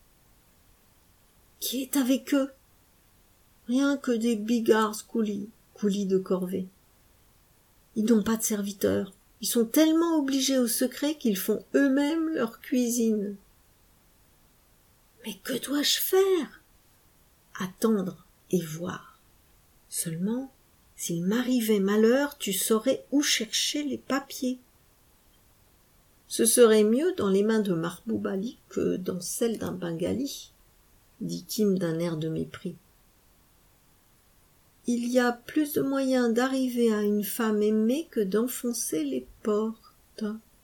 Qui est avec eux? Rien que des bigards coulis, coulis de corvée. Ils n'ont pas de serviteurs. Ils sont tellement obligés au secret qu'ils font eux-mêmes leur cuisine. Mais que dois-je faire? Attendre et voir. Seulement, s'il m'arrivait malheur, tu saurais où chercher les papiers. Ce serait mieux dans les mains de Mahbub Ali que dans celles d'un Bengali, dit Kim d'un air de mépris. Il y a plus de moyens d'arriver à une femme aimée que d'enfoncer les portes.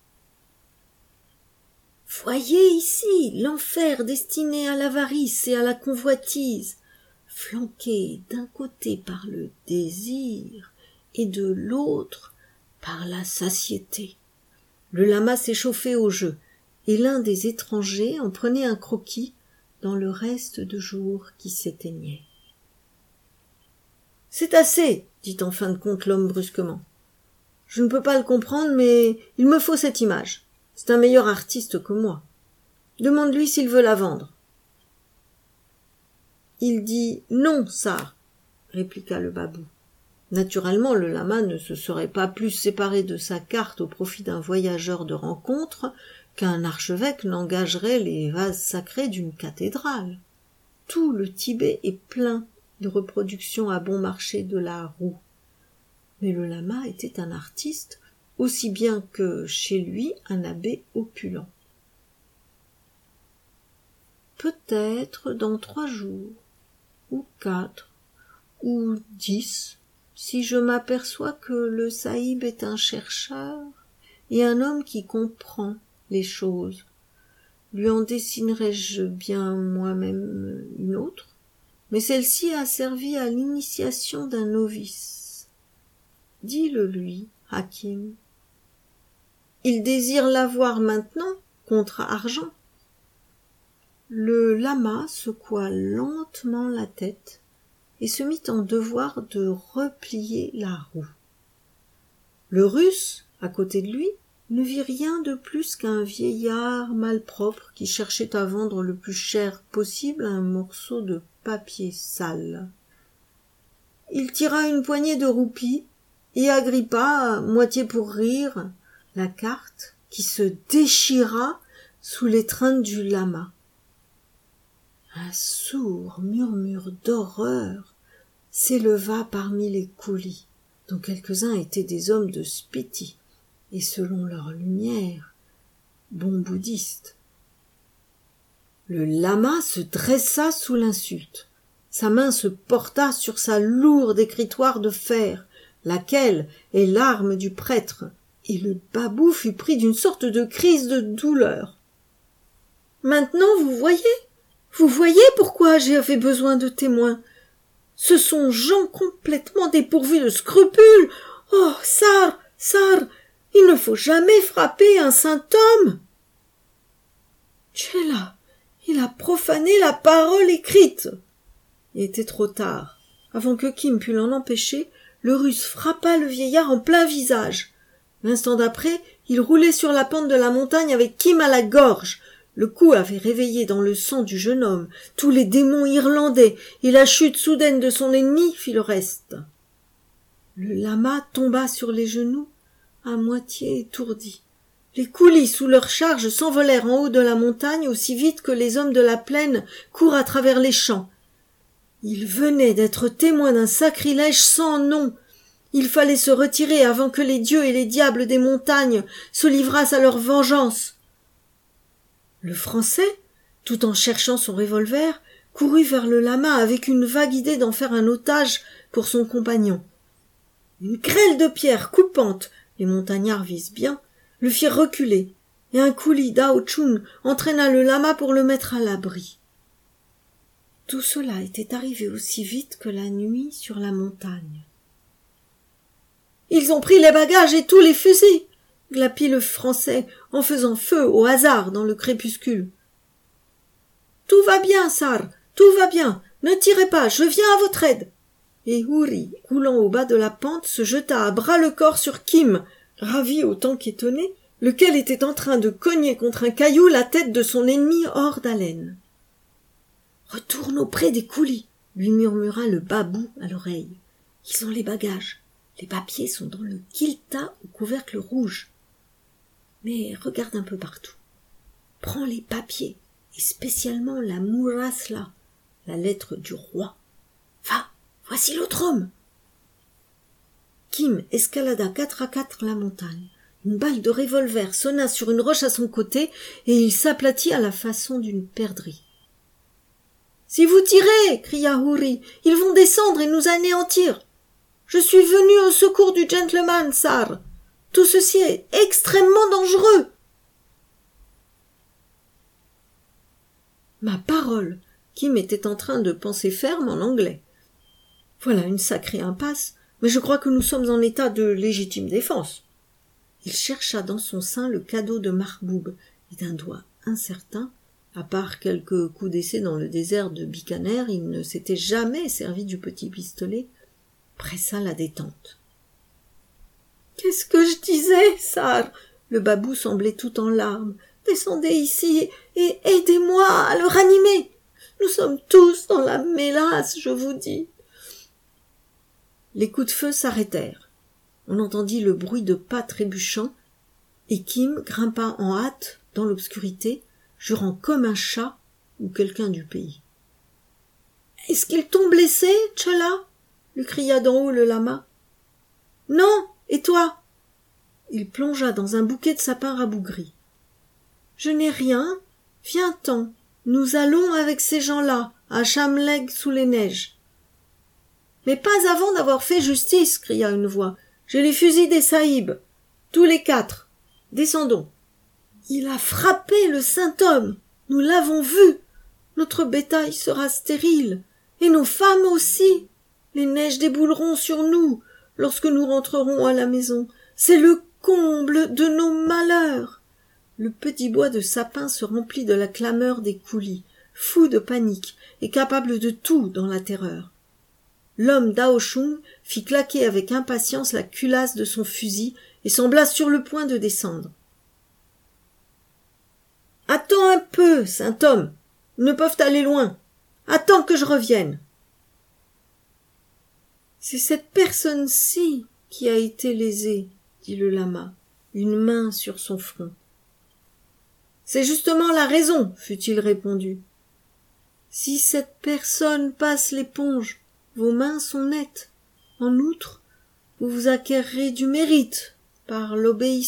Voyez ici l'enfer destiné à l'avarice et à la convoitise, flanqué d'un côté par le désir et de l'autre par la satiété. Le lama s'échauffait au jeu, et l'un des étrangers en prenait un croquis dans le reste de jour qui s'éteignait. « C'est assez, dit en fin de compte l'homme brusquement. Je ne peux pas le comprendre, mais il me faut cette image. C'est un meilleur artiste que moi. Demande-lui s'il veut la vendre. » Il dit « Non, Sar », répliqua le babou. Naturellement, le lama ne se serait pas plus séparé de sa carte au profit d'un voyageur de rencontre qu'un archevêque n'engagerait les vases sacrés d'une cathédrale. Tout le Tibet est plein de reproductions à bon marché de la roue. Mais le lama était un artiste aussi bien que chez lui un abbé opulent. Peut-être dans trois jours, ou quatre, ou dix, si je m'aperçois que le saïb est un chercheur et un homme qui comprend les choses, lui en dessinerai-je bien moi-même une autre, mais celle-ci a servi à l'initiation d'un novice. Dis-le lui, Hakim. Il désire l'avoir maintenant contre argent. Le lama secoua lentement la tête et se mit en devoir de replier la roue. Le Russe, à côté de lui, ne vit rien de plus qu'un vieillard malpropre qui cherchait à vendre le plus cher possible un morceau de papier sale. Il tira une poignée de roupies et agrippa, moitié pour rire, la carte qui se déchira sous l'étreinte du lama. Un sourd murmure d'horreur s'éleva parmi les coulis, dont quelques-uns étaient des hommes de Spiti, et selon leur lumière, bons bouddhistes. Le lama se dressa sous l'insulte. Sa main se porta sur sa lourde écritoire de fer, laquelle est l'arme du prêtre, et le babou fut pris d'une sorte de crise de douleur. « Maintenant, vous voyez, vous voyez pourquoi j'ai besoin de témoins. Ce sont gens complètement dépourvus de scrupules. Oh, Sar, Sar, il ne faut jamais frapper un saint homme. » Tchéla, il a profané la parole écrite. Il était trop tard. Avant que Kim pût l'en empêcher, le Russe frappa le vieillard en plein visage. L'instant d'après, il roulait sur la pente de la montagne avec Kim à la gorge. Le coup avait réveillé dans le sang du jeune homme tous les démons irlandais, et la chute soudaine de son ennemi fit le reste. Le lama tomba sur les genoux, à moitié étourdi. Les coulis sous leur charge s'envolèrent en haut de la montagne aussi vite que les hommes de la plaine courent à travers les champs. Il venait d'être témoin d'un sacrilège sans nom. Il fallait se retirer avant que les dieux et les diables des montagnes se livrassent à leur vengeance. Le Français, tout en cherchant son revolver, courut vers le lama avec une vague idée d'en faire un otage pour son compagnon. Une grêle de pierres coupantes, les montagnards visent bien, le firent reculer, et un couli Dao Chun entraîna le lama pour le mettre à l'abri. Tout cela était arrivé aussi vite que la nuit sur la montagne. « Ils ont pris les bagages et tous les fusils !» glapit le Français en faisant feu au hasard dans le crépuscule. « Tout va bien, Sar, tout va bien, ne tirez pas, je viens à votre aide !» Et Huri, roulant au bas de la pente, se jeta à bras-le-corps sur Kim, ravi autant qu'étonné, lequel était en train de cogner contre un caillou la tête de son ennemi hors d'haleine. « Retourne auprès des coulis, lui murmura le babou à l'oreille. Ils ont les bagages. Les papiers sont dans le kilta au couvercle rouge. Mais regarde un peu partout. Prends les papiers, et spécialement la mourasla, la lettre du roi. Va, voici l'autre homme. Kim escalada quatre à quatre la montagne. Une balle de revolver sonna sur une roche à son côté, et il s'aplatit à la façon d'une perdrix. « Si vous tirez, cria Huri, ils vont descendre et nous anéantir. Je suis venu au secours du gentleman, Sar. Tout ceci est extrêmement dangereux. Ma parole, Kim était en train de penser ferme en anglais. Voilà une sacrée impasse, mais je crois que nous sommes en état de légitime défense. Il chercha dans son sein le cadeau de Mahboub, et d'un doigt incertain, à part quelques coups d'essai dans le désert de Bikaner, il ne s'était jamais servi du petit pistolet, pressa la détente. « Qu'est-ce que je disais, Sar ?» Le babou semblait tout en larmes. « Descendez ici et aidez-moi à le ranimer. Nous sommes tous dans la mélasse, je vous dis. » Les coups de feu s'arrêtèrent. On entendit le bruit de pas trébuchants, et Kim grimpa en hâte dans l'obscurité, jurant comme un chat ou quelqu'un du pays. « Est-ce qu'ils t'ont blessé, Tchala ?» lui cria d'en haut le lama. « Non, et toi ?» Il plongea dans un bouquet de sapins rabougris. « Je n'ai rien, viens-t'en, nous allons avec ces gens-là, à Chamleg sous les neiges. »« Mais pas avant d'avoir fait justice, » cria une voix. « J'ai les fusils des saïbs, tous les quatre. Descendons. » Il a frappé le saint homme, nous l'avons vu. Notre bétail sera stérile, et nos femmes aussi. Les neiges débouleront sur nous lorsque nous rentrerons à la maison. C'est le comble de nos malheurs. Le petit bois de sapin se remplit de la clameur des coulis, fou de panique et capable de tout dans la terreur. L'homme Daoshung fit claquer avec impatience la culasse de son fusil et sembla sur le point de descendre. « Attends un peu, saint homme, ils ne peuvent aller loin. Attends que je revienne. » « C'est cette personne-ci qui a été lésée, » dit le lama, une main sur son front. « C'est justement la raison, » fut-il répondu. « Si cette personne passe l'éponge, vos mains sont nettes. En outre, vous vous acquérerez du mérite par l'obéissance. »«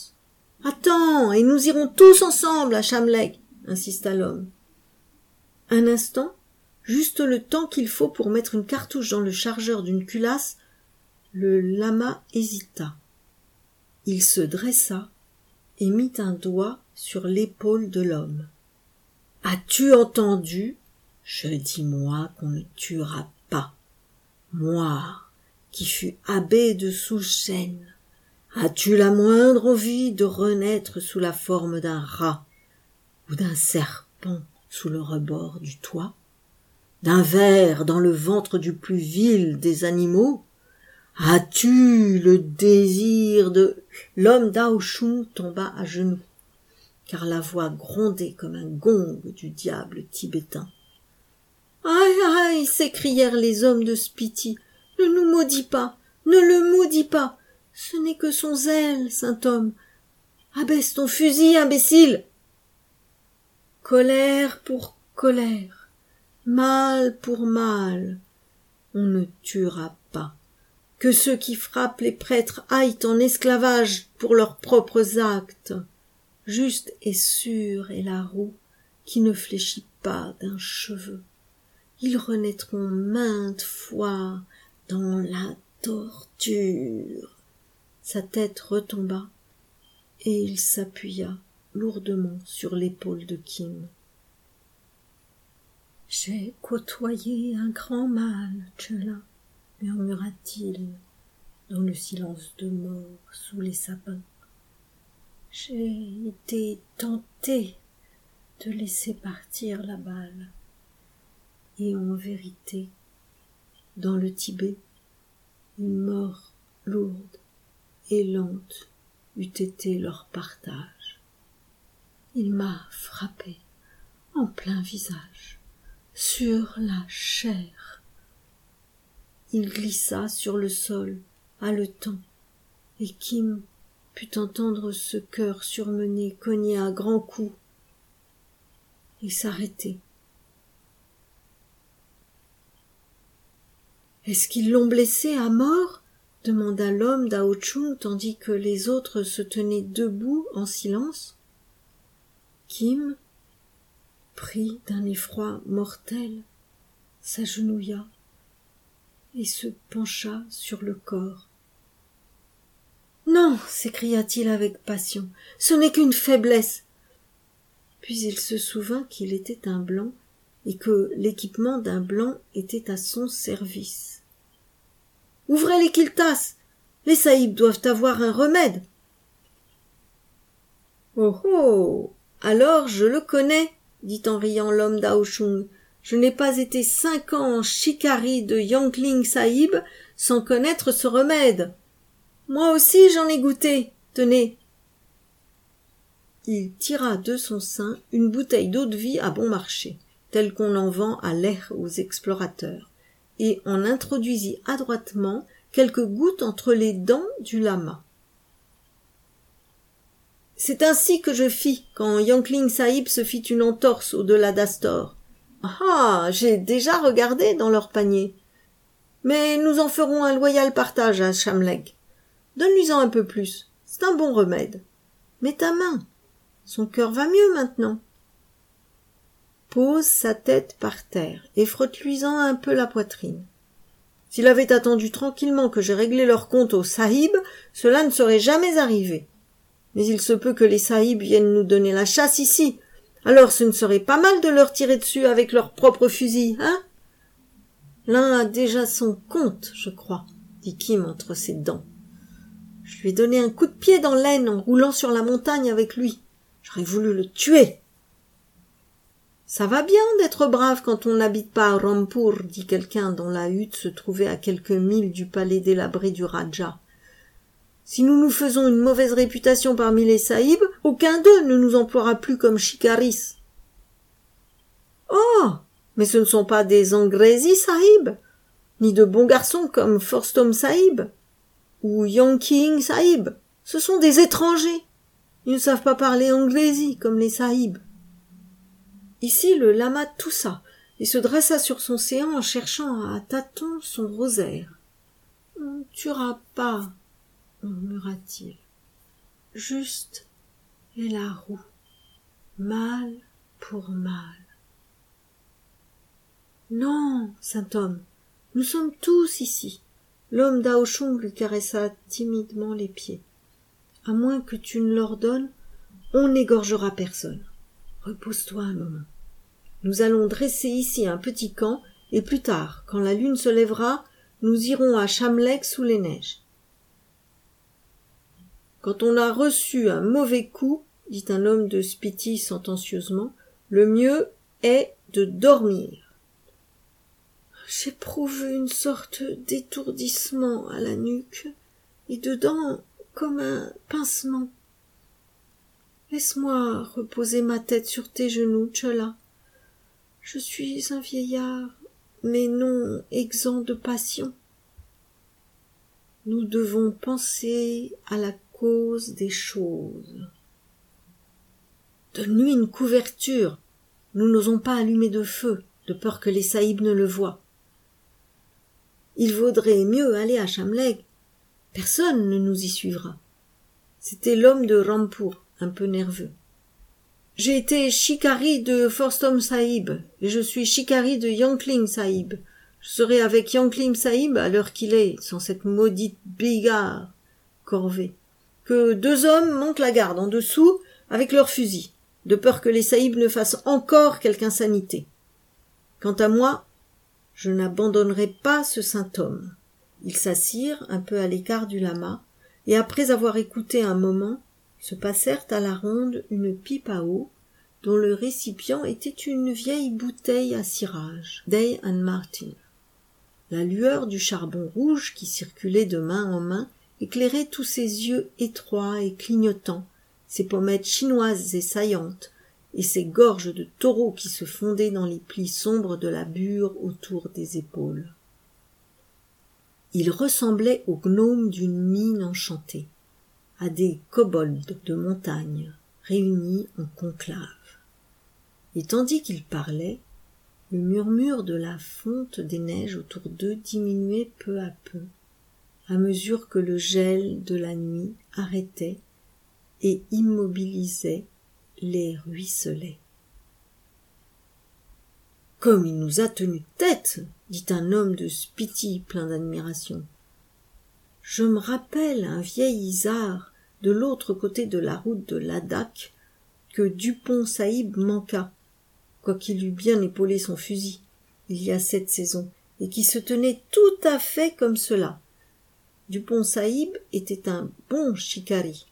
Attends, et nous irons tous ensemble à Chamleg, » insista l'homme. Un instant, juste le temps qu'il faut pour mettre une cartouche dans le chargeur d'une culasse, le lama hésita. Il se dressa et mit un doigt sur l'épaule de l'homme. « As-tu entendu ? Je dis moi qu'on ne tuera pas. Moi, qui fus abbé de Souchène. As-tu la moindre envie de renaître sous la forme d'un rat ou d'un serpent sous le rebord du toit, d'un ver dans le ventre du plus vil des animaux? As-tu le désir de... » L'homme Daoshung tomba à genoux, car la voix grondait comme un gong du diable tibétain. « Aïe, aïe !» s'écrièrent les hommes de Spiti. « Ne nous maudis pas, ne le maudis pas. Ce n'est que son zèle, saint homme. Abaisse ton fusil, imbécile !» Colère pour colère, mal pour mal, on ne tuera pas. que ceux qui frappent les prêtres aillent en esclavage pour leurs propres actes. Juste et sûre est la roue qui ne fléchit pas d'un cheveu. Ils renaîtront maintes fois dans la torture. Sa tête retomba et il s'appuya lourdement sur l'épaule de Kim. « J'ai côtoyé un grand mal, Tchela, » murmura-t-il dans le silence de mort sous les sapins. « J'ai été tenté de laisser partir la balle. Et en vérité, dans le Tibet, une mort lourde et lente eût été leur partage. Il m'a frappé en plein visage, sur la chair. Il glissa sur le sol, haletant, et Kim put entendre ce cœur surmené cogner à grands coups et s'arrêter. « Est-ce qu'ils l'ont blessé à mort ?» demanda l'homme d'Ao Chung tandis que les autres se tenaient debout en silence. Kim, pris d'un effroi mortel, s'agenouilla et se pencha sur le corps. « Non !» s'écria-t-il avec passion, « ce n'est qu'une faiblesse !» Puis il se souvint qu'il était un blanc et que l'équipement d'un blanc était à son service. « Ouvrez les kiltas ! Les saïbs doivent avoir un remède !»« Oh oh ! Alors je le connais !» dit en riant l'homme d'Aochung. « Je n'ai pas été cinq ans en shikari de Yankling Sahib sans connaître ce remède. Moi aussi j'en ai goûté, tenez !» Il tira de son sein une bouteille d'eau-de-vie à bon marché, telle qu'on en vend à l'air aux explorateurs, et en introduisit adroitement quelques gouttes entre les dents du lama. C'est ainsi que je fis quand Yankling Sahib se fit une entorse au-delà d'Astor. Ah, j'ai déjà regardé dans leur panier. Mais nous en ferons un loyal partage à Shamleg. Donne-lui-en un peu plus, c'est un bon remède. Mets ta main, son cœur va mieux maintenant. Pose sa tête par terre et frotte-lui-en un peu la poitrine. S'il avait attendu tranquillement que j'ai réglé leur compte aux sahibs, cela ne serait jamais arrivé. Mais il se peut que les sahibs viennent nous donner la chasse ici. Alors ce ne serait pas mal de leur tirer dessus avec leurs propres fusils, hein? L'un a déjà son compte, je crois, dit Kim entre ses dents. Je lui ai donné un coup de pied dans l'aine en roulant sur la montagne avec lui. J'aurais voulu le tuer. Ça va bien d'être brave quand on n'habite pas à Rampur, dit quelqu'un dont la hutte se trouvait à quelques milles du palais délabré du Raja. Si nous nous faisons une mauvaise réputation parmi les sahibs, aucun d'eux ne nous emploiera plus comme shikaris. Oh! Mais ce ne sont pas des Angrezi sahibs, ni de bons garçons comme Forstom sahib, ou Yanking sahib. Ce sont des étrangers. Ils ne savent pas parler anglaisie comme les sahibs. Ici, le lama toussa et se dressa sur son séant en cherchant à tâtons son rosaire. « On ne tuera pas, » murmura-t-il. « Juste est la roue, mal pour mal. »« Non, saint homme, nous sommes tous ici. » L'homme d'Aochung lui caressa timidement les pieds. « À moins que tu ne l'ordonnes, on n'égorgera personne. Repose-toi un moment. Nous allons dresser ici un petit camp, et plus tard, quand la lune se lèvera, nous irons à Shamleg sous les neiges. » Quand on a reçu un mauvais coup, dit un homme de Spiti sentencieusement, le mieux est de dormir. J'éprouve une sorte d'étourdissement à la nuque, et dedans comme un pincement. Laisse-moi reposer ma tête sur tes genoux, Tchela. Je suis un vieillard, mais non exempt de passion. Nous devons penser à la cause des choses. Donne-lui une couverture. Nous n'osons pas allumer de feu, de peur que les sahibs ne le voient. Il vaudrait mieux aller à Chamleg. Personne ne nous y suivra. C'était l'homme de Rampur, un peu nerveux. J'ai été shikari de Forstom Sahib, et je suis shikari de Yankling Sahib. Je serai avec Yankling Sahib à l'heure qu'il est, sans cette maudite bigare, corvée. Que deux hommes montent la garde en dessous avec leurs fusils, de peur que les Sahibs ne fassent encore quelque insanité. Quant à moi, je n'abandonnerai pas ce saint homme. Ils s'assirent un peu à l'écart du lama, et après avoir écouté un moment, se passèrent à la ronde une pipe à eau, dont le récipient était une vieille bouteille à cirage, Day and Martin. La lueur du charbon rouge qui circulait de main en main éclairait tous ses yeux étroits et clignotants, ses pommettes chinoises et saillantes, et ses gorges de taureau qui se fondaient dans les plis sombres de la bure autour des épaules. Il ressemblait aux gnomes d'une mine enchantée, à des kobolds de montagne, réunis en conclave. Et tandis qu'il parlait, le murmure de la fonte des neiges autour d'eux diminuait peu à peu, à mesure que le gel de la nuit arrêtait et immobilisait les ruisselets. « Comme il nous a tenus tête !» dit un homme de Spiti plein d'admiration. « Je me rappelle un vieil isard de l'autre côté de la route de Ladakh que Dupont Sahib manqua, quoiqu'il eût bien épaulé son fusil, il y a sept saisons, et qui se tenait tout à fait comme cela. Dupont Sahib était un bon shikari.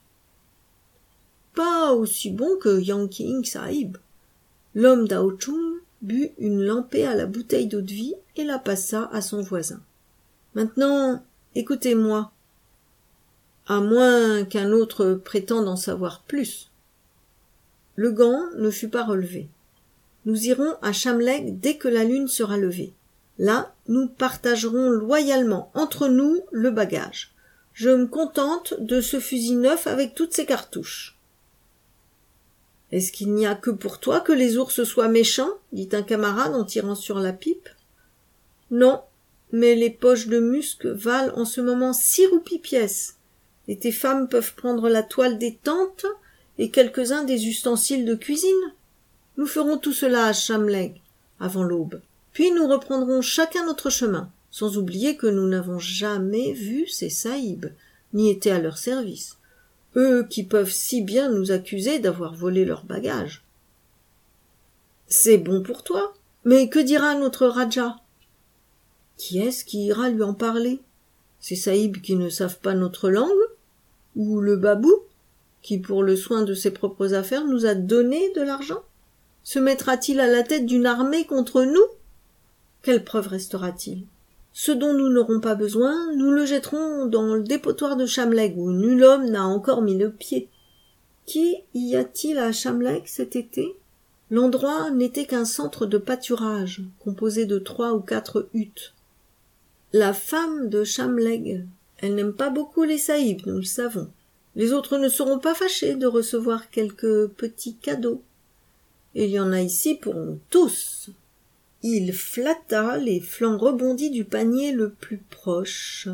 Pas aussi bon que Yankling Sahib. L'homme d'Ao-Chung but une lampée à la bouteille d'eau-de-vie et la passa à son voisin. Maintenant, écoutez-moi, à moins qu'un autre prétende en savoir plus. Le gant ne fut pas relevé. Nous irons à Chamleg dès que la lune sera levée. Là, nous partagerons loyalement entre nous le bagage. Je me contente de ce fusil neuf avec toutes ses cartouches. « Est-ce qu'il n'y a que pour toi que les ours soient méchants ?» dit un camarade en tirant sur la pipe. « Non, mais les poches de musc valent en ce moment six roupies pièce, et tes femmes peuvent prendre la toile des tentes et quelques-uns des ustensiles de cuisine. Nous ferons tout cela à Chamleg, avant l'aube. Puis nous reprendrons chacun notre chemin, sans oublier que nous n'avons jamais vu ces Sahibs, ni été à leur service. Eux qui peuvent si bien nous accuser d'avoir volé leurs bagages. »« C'est bon pour toi, mais que dira notre Raja ?»« Qui est-ce qui ira lui en parler ? Ces Sahibs qui ne savent pas notre langue ? Ou le babou, qui pour le soin de ses propres affaires nous a donné de l'argent ? Se mettra-t-il à la tête d'une armée contre nous ? Quelle preuve restera-t-il ? Ce dont nous n'aurons pas besoin, nous le jetterons dans le dépotoir de Chamleg, où nul homme n'a encore mis le pied. Qui y a-t-il à Chamleg cet été ? L'endroit n'était qu'un centre de pâturage, composé de trois ou quatre huttes. La femme de Chamleg, elle n'aime pas beaucoup les Sahibs, nous le savons. Les autres ne seront pas fâchés de recevoir quelques petits cadeaux. Il y en a ici pour nous tous. » Il flatta les flancs rebondis du panier le plus proche.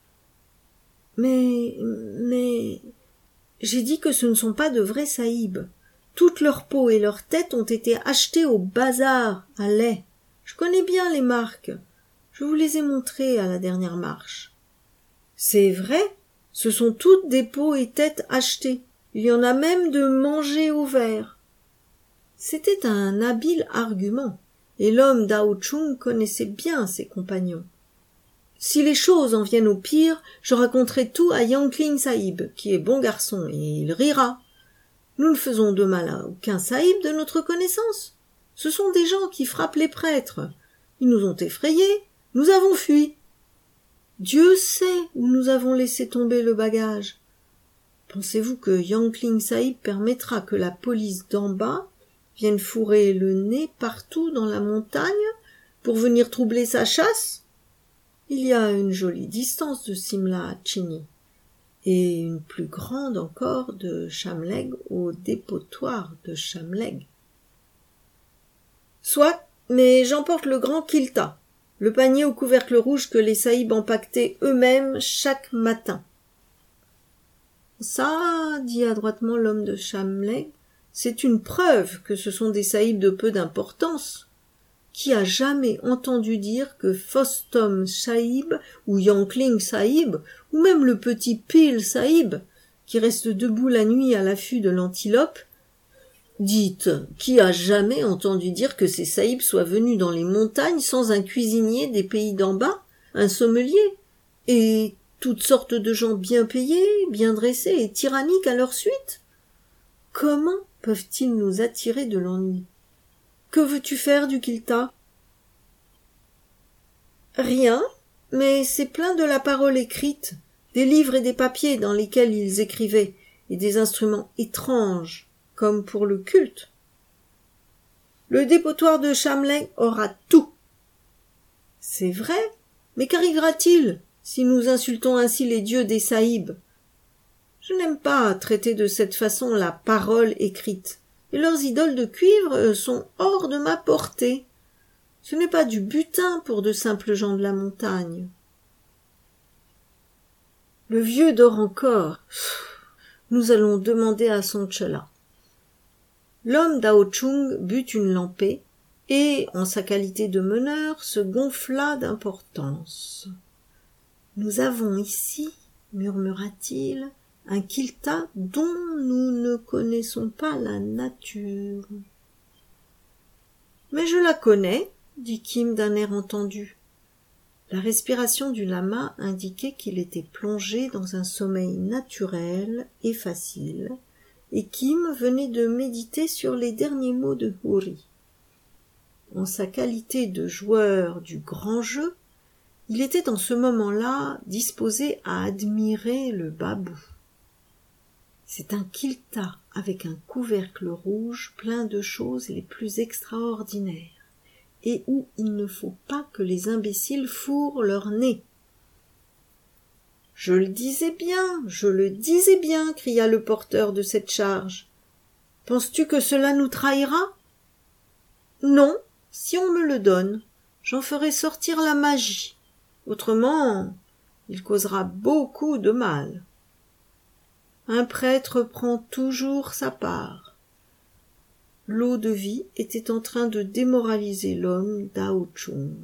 « Mais, mais, j'ai dit que ce ne sont pas de vrais Sahibs. Toute leur peau et leur tête ont été achetées au bazar, à lait. Je connais bien les marques. Je vous les ai montrées à la dernière marche. »« C'est vrai, ce sont toutes des peaux et têtes achetées. Il y en a même de manger au verre. » C'était un habile argument. Et l'homme d'Ao-Chung connaissait bien ses compagnons. « Si les choses en viennent au pire, je raconterai tout à Yankling Sahib, qui est bon garçon, et il rira. Nous ne faisons de mal à aucun Sahib de notre connaissance. Ce sont des gens qui frappent les prêtres. Ils nous ont effrayés, nous avons fui. Dieu sait où nous avons laissé tomber le bagage. Pensez-vous que Yankling Sahib permettra que la police d'en bas viennent fourrer le nez partout dans la montagne pour venir troubler sa chasse ? Il y a une jolie distance de Simla à Chini, et une plus grande encore de Chamleg au dépotoir de Chamleg. Soit, mais j'emporte le grand Kilta. le panier au couvercle rouge que les saïbs empaquetaient eux-mêmes chaque matin. Ça, dit adroitement l'homme de Chamleg, c'est une preuve que ce sont des saïbs de peu d'importance. Qui a jamais entendu dire que Fostom Saïb ou Yankling Saïb ou même le petit Pil Saïb, qui reste debout la nuit à l'affût de l'antilope, dites, qui a jamais entendu dire que ces saïbs soient venus dans les montagnes sans un cuisinier des pays d'en bas, un sommelier, et toutes sortes de gens bien payés, bien dressés et tyranniques à leur suite? Comment peuvent-ils nous attirer de l'ennui? Que veux-tu faire du Kilta? Rien, mais c'est plein de la parole écrite, des livres et des papiers dans lesquels ils écrivaient, et des instruments étranges, comme pour le culte. Le dépotoir de Chamleg aura tout. C'est vrai, mais qu'arrivera-t-il si nous insultons ainsi les dieux des saïbs? Je n'aime pas traiter de cette façon la parole écrite, et leurs idoles de cuivre sont hors de ma portée. Ce n'est pas du butin pour de simples gens de la montagne. Le vieux dort encore. Nous allons demander à son tchela. L'homme d'Ao Chung but une lampée et, en sa qualité de meneur, se gonfla d'importance. « Nous avons ici, murmura-t-il, un Kilta dont nous ne connaissons pas la nature. »« Mais je la connais, » dit Kim d'un air entendu. La respiration du lama indiquait qu'il était plongé dans un sommeil naturel et facile, et Kim venait de méditer sur les derniers mots de Huri. En sa qualité de joueur du grand jeu, il était en ce moment-là disposé à admirer le babou. C'est un Kilta avec un couvercle rouge plein de choses les plus extraordinaires, et où il ne faut pas que les imbéciles fourrent leur nez. « Je le disais bien, je le disais bien, cria le porteur de cette charge. Penses-tu que cela nous trahira? Non, si on me le donne, j'en ferai sortir la magie. Autrement, il causera beaucoup de mal. Un prêtre prend toujours sa part. » L'eau de vie était en train de démoraliser l'homme d'Ao Chung.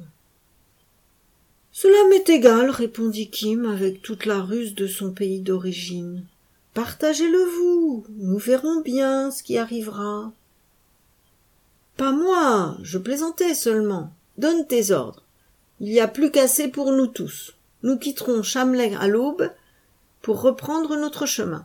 « Cela m'est égal, répondit Kim avec toute la ruse de son pays d'origine. Partagez-le vous, nous verrons bien ce qui arrivera. Pas moi, je plaisantais seulement. Donne tes ordres. Il y a plus qu'assez pour nous tous. Nous quitterons Chamleg à l'aube pour reprendre notre chemin.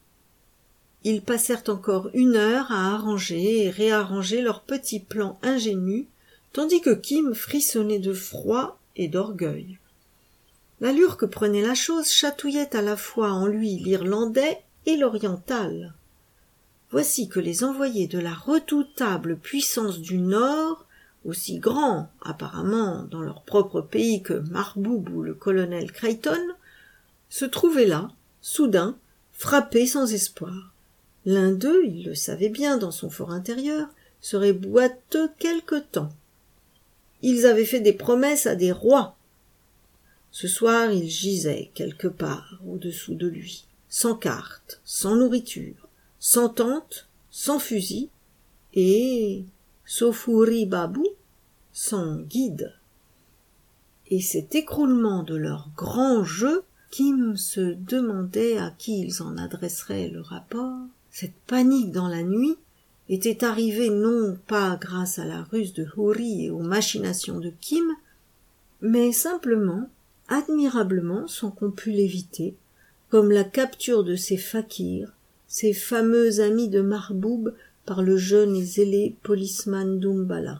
Ils passèrent encore une heure à arranger et réarranger leurs petits plans ingénus, tandis que Kim frissonnait de froid et d'orgueil. L'allure que prenait la chose chatouillait à la fois en lui l'irlandais et l'oriental. Voici que les envoyés de la redoutable puissance du Nord, aussi grands, apparemment, dans leur propre pays que Mahboub ou le colonel Creighton, se trouvaient là, soudain, frappés sans espoir. L'un d'eux, il le savait bien dans son fort intérieur, serait boiteux quelque temps. Ils avaient fait des promesses à des rois. Ce soir, il gisait quelque part au-dessous de lui, sans carte, sans nourriture, sans tente, sans fusil, et, sauf Huri Babou, sans guide. Et cet écroulement de leur grand jeu, Kim se demandait à qui ils en adresseraient le rapport, cette panique dans la nuit, était arrivée non pas grâce à la ruse de Huri et aux machinations de Kim, mais simplement, admirablement, sans qu'on pût l'éviter, comme la capture de ces fakirs, ces fameux amis de Mahboub par le jeune et zélé policeman d'Umballa.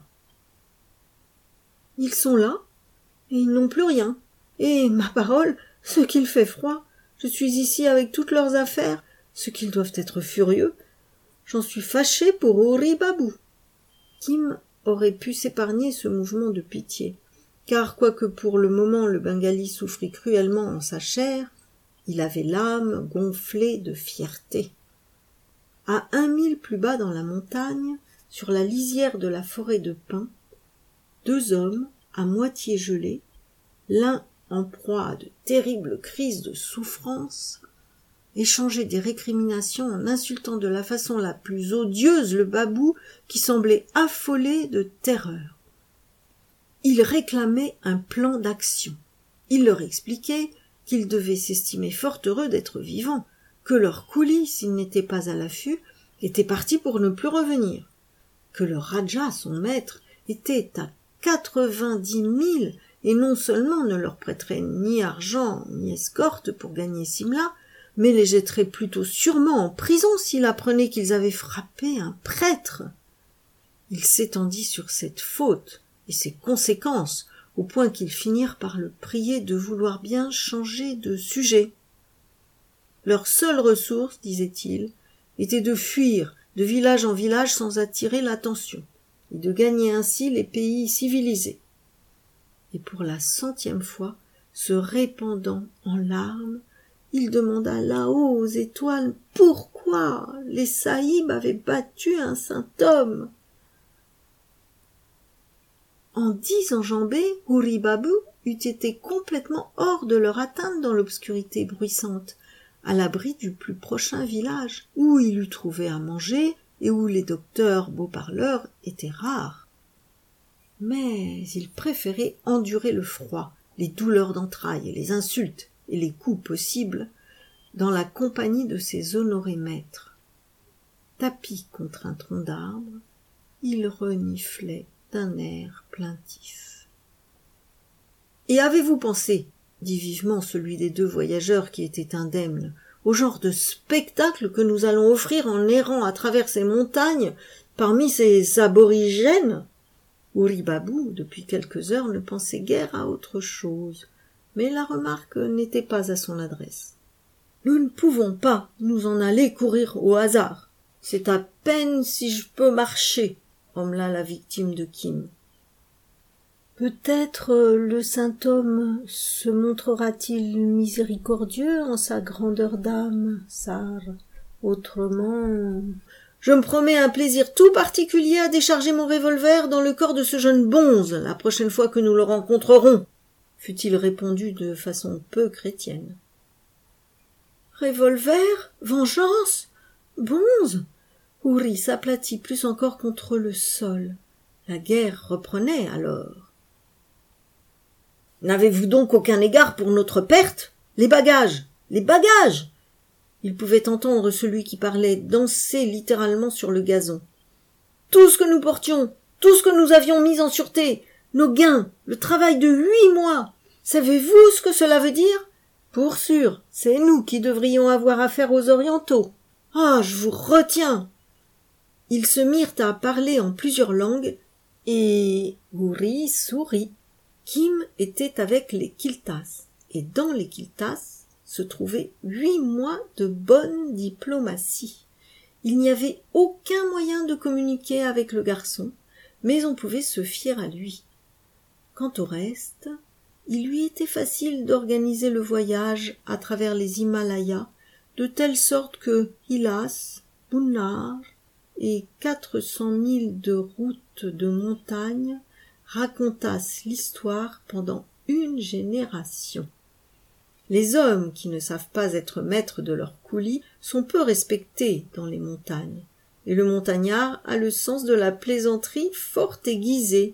Ils sont là, et ils n'ont plus rien, et, ma parole, ce qu'il fait froid, je suis ici avec toutes leurs affaires, ce qu'ils doivent être furieux. J'en suis fâché pour Huri Babou. Kim aurait pu s'épargner ce mouvement de pitié, car quoique pour le moment le Bengali souffrit cruellement en sa chair, il avait l'âme gonflée de fierté. À un mille plus bas dans la montagne, sur la lisière de la forêt de pins, deux hommes, à moitié gelés, l'un en proie à de terribles crises de souffrance, échangeaient des récriminations en insultant de la façon la plus odieuse le babou qui semblait affolé de terreur. Ils réclamaient un plan d'action. Il leur expliquait qu'ils devaient s'estimer fort heureux d'être vivants, que leur couli, s'il n'était pas à l'affût, était parti pour ne plus revenir, que le Raja, son maître, était à quatre-vingt-dix mille et non seulement ne leur prêterait ni argent ni escorte pour gagner Simla, mais les jetterait plutôt sûrement en prison s'il apprenait qu'ils avaient frappé un prêtre. Il s'étendit sur cette faute et ses conséquences, au point qu'ils finirent par le prier de vouloir bien changer de sujet. Leur seule ressource, disait-il, était de fuir de village en village sans attirer l'attention, et de gagner ainsi les pays civilisés. Et pour la centième fois, se répandant en larmes, il demanda là-haut aux étoiles pourquoi les sahibs avaient battu un saint homme. En dix enjambées, Huri Babu eût été complètement hors de leur atteinte dans l'obscurité bruissante, à l'abri du plus prochain village, où il eût trouvé à manger et où les docteurs beaux parleurs étaient rares. Mais il préférait endurer le froid, les douleurs d'entrailles, les insultes et les coups possibles dans la compagnie de ses honorés maîtres. Tapi contre un tronc d'arbre, il reniflait d'un air plaintif. « Et avez-vous pensé, dit vivement celui des deux voyageurs qui était indemne, au genre de spectacle que nous allons offrir en errant à travers ces montagnes parmi ces aborigènes ?» Huri Babu, depuis quelques heures, ne pensait guère à autre chose, mais la remarque n'était pas à son adresse. « Nous ne pouvons pas nous en aller courir au hasard. C'est à peine si je peux marcher, » grommela la victime de Kim. « Peut-être le saint homme se montrera-t-il miséricordieux en sa grandeur d'âme, Sar. Autrement... Je me promets un plaisir tout particulier à décharger mon revolver dans le corps de ce jeune bonze la prochaine fois que nous le rencontrerons, fut-il répondu de façon peu chrétienne. Revolver? Vengeance? Bonze? Huri s'aplatit plus encore contre le sol. La guerre reprenait alors. N'avez-vous donc aucun égard pour notre perte? Les bagages! Les bagages! Il pouvait entendre celui qui parlait danser littéralement sur le gazon. Tout ce que nous portions, tout ce que nous avions mis en sûreté, nos gains, le travail de huit mois, savez-vous ce que cela veut dire? Pour sûr, c'est nous qui devrions avoir affaire aux orientaux. Ah, je vous retiens! Ils se mirent à parler en plusieurs langues, et Huri sourit. Kim était avec les Kiltas, et dans les Kiltas se trouvaient huit mois de bonne diplomatie. Il n'y avait aucun moyen de communiquer avec le garçon, mais on pouvait se fier à lui. Quant au reste, il lui était facile d'organiser le voyage à travers les Himalayas, de telle sorte que Hilas, Bunnar et quatre cents milles de routes de montagne racontassent l'histoire pendant une génération. Les hommes qui ne savent pas être maîtres de leur coulis sont peu respectés dans les montagnes, et le montagnard a le sens de la plaisanterie fort aiguisé.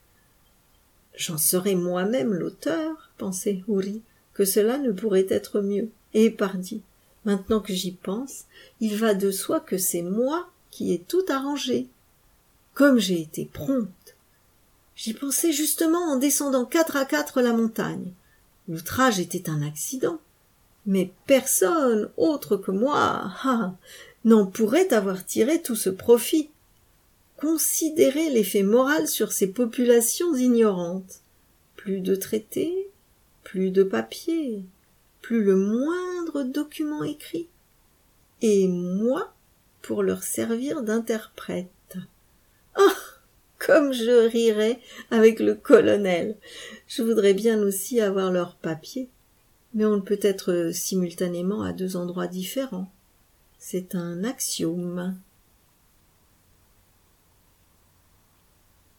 J'en serais moi-même l'auteur, pensait Huri, que cela ne pourrait être mieux. Et pardi, maintenant que j'y pense, il va de soi que c'est moi qui ai tout arrangé. Comme j'ai été prompte. J'y pensais justement en descendant quatre à quatre la montagne. L'outrage était un accident, mais personne autre que moi ah, n'en pourrait avoir tiré tout ce profit. Considérez l'effet moral sur ces populations ignorantes. Plus de traités, plus de papier, plus le moindre document écrit. Et moi, pour leur servir d'interprète. Ah, comme je rirais avec le colonel. Je voudrais bien aussi avoir leur papier, mais on ne peut être simultanément à deux endroits différents. C'est un axiome.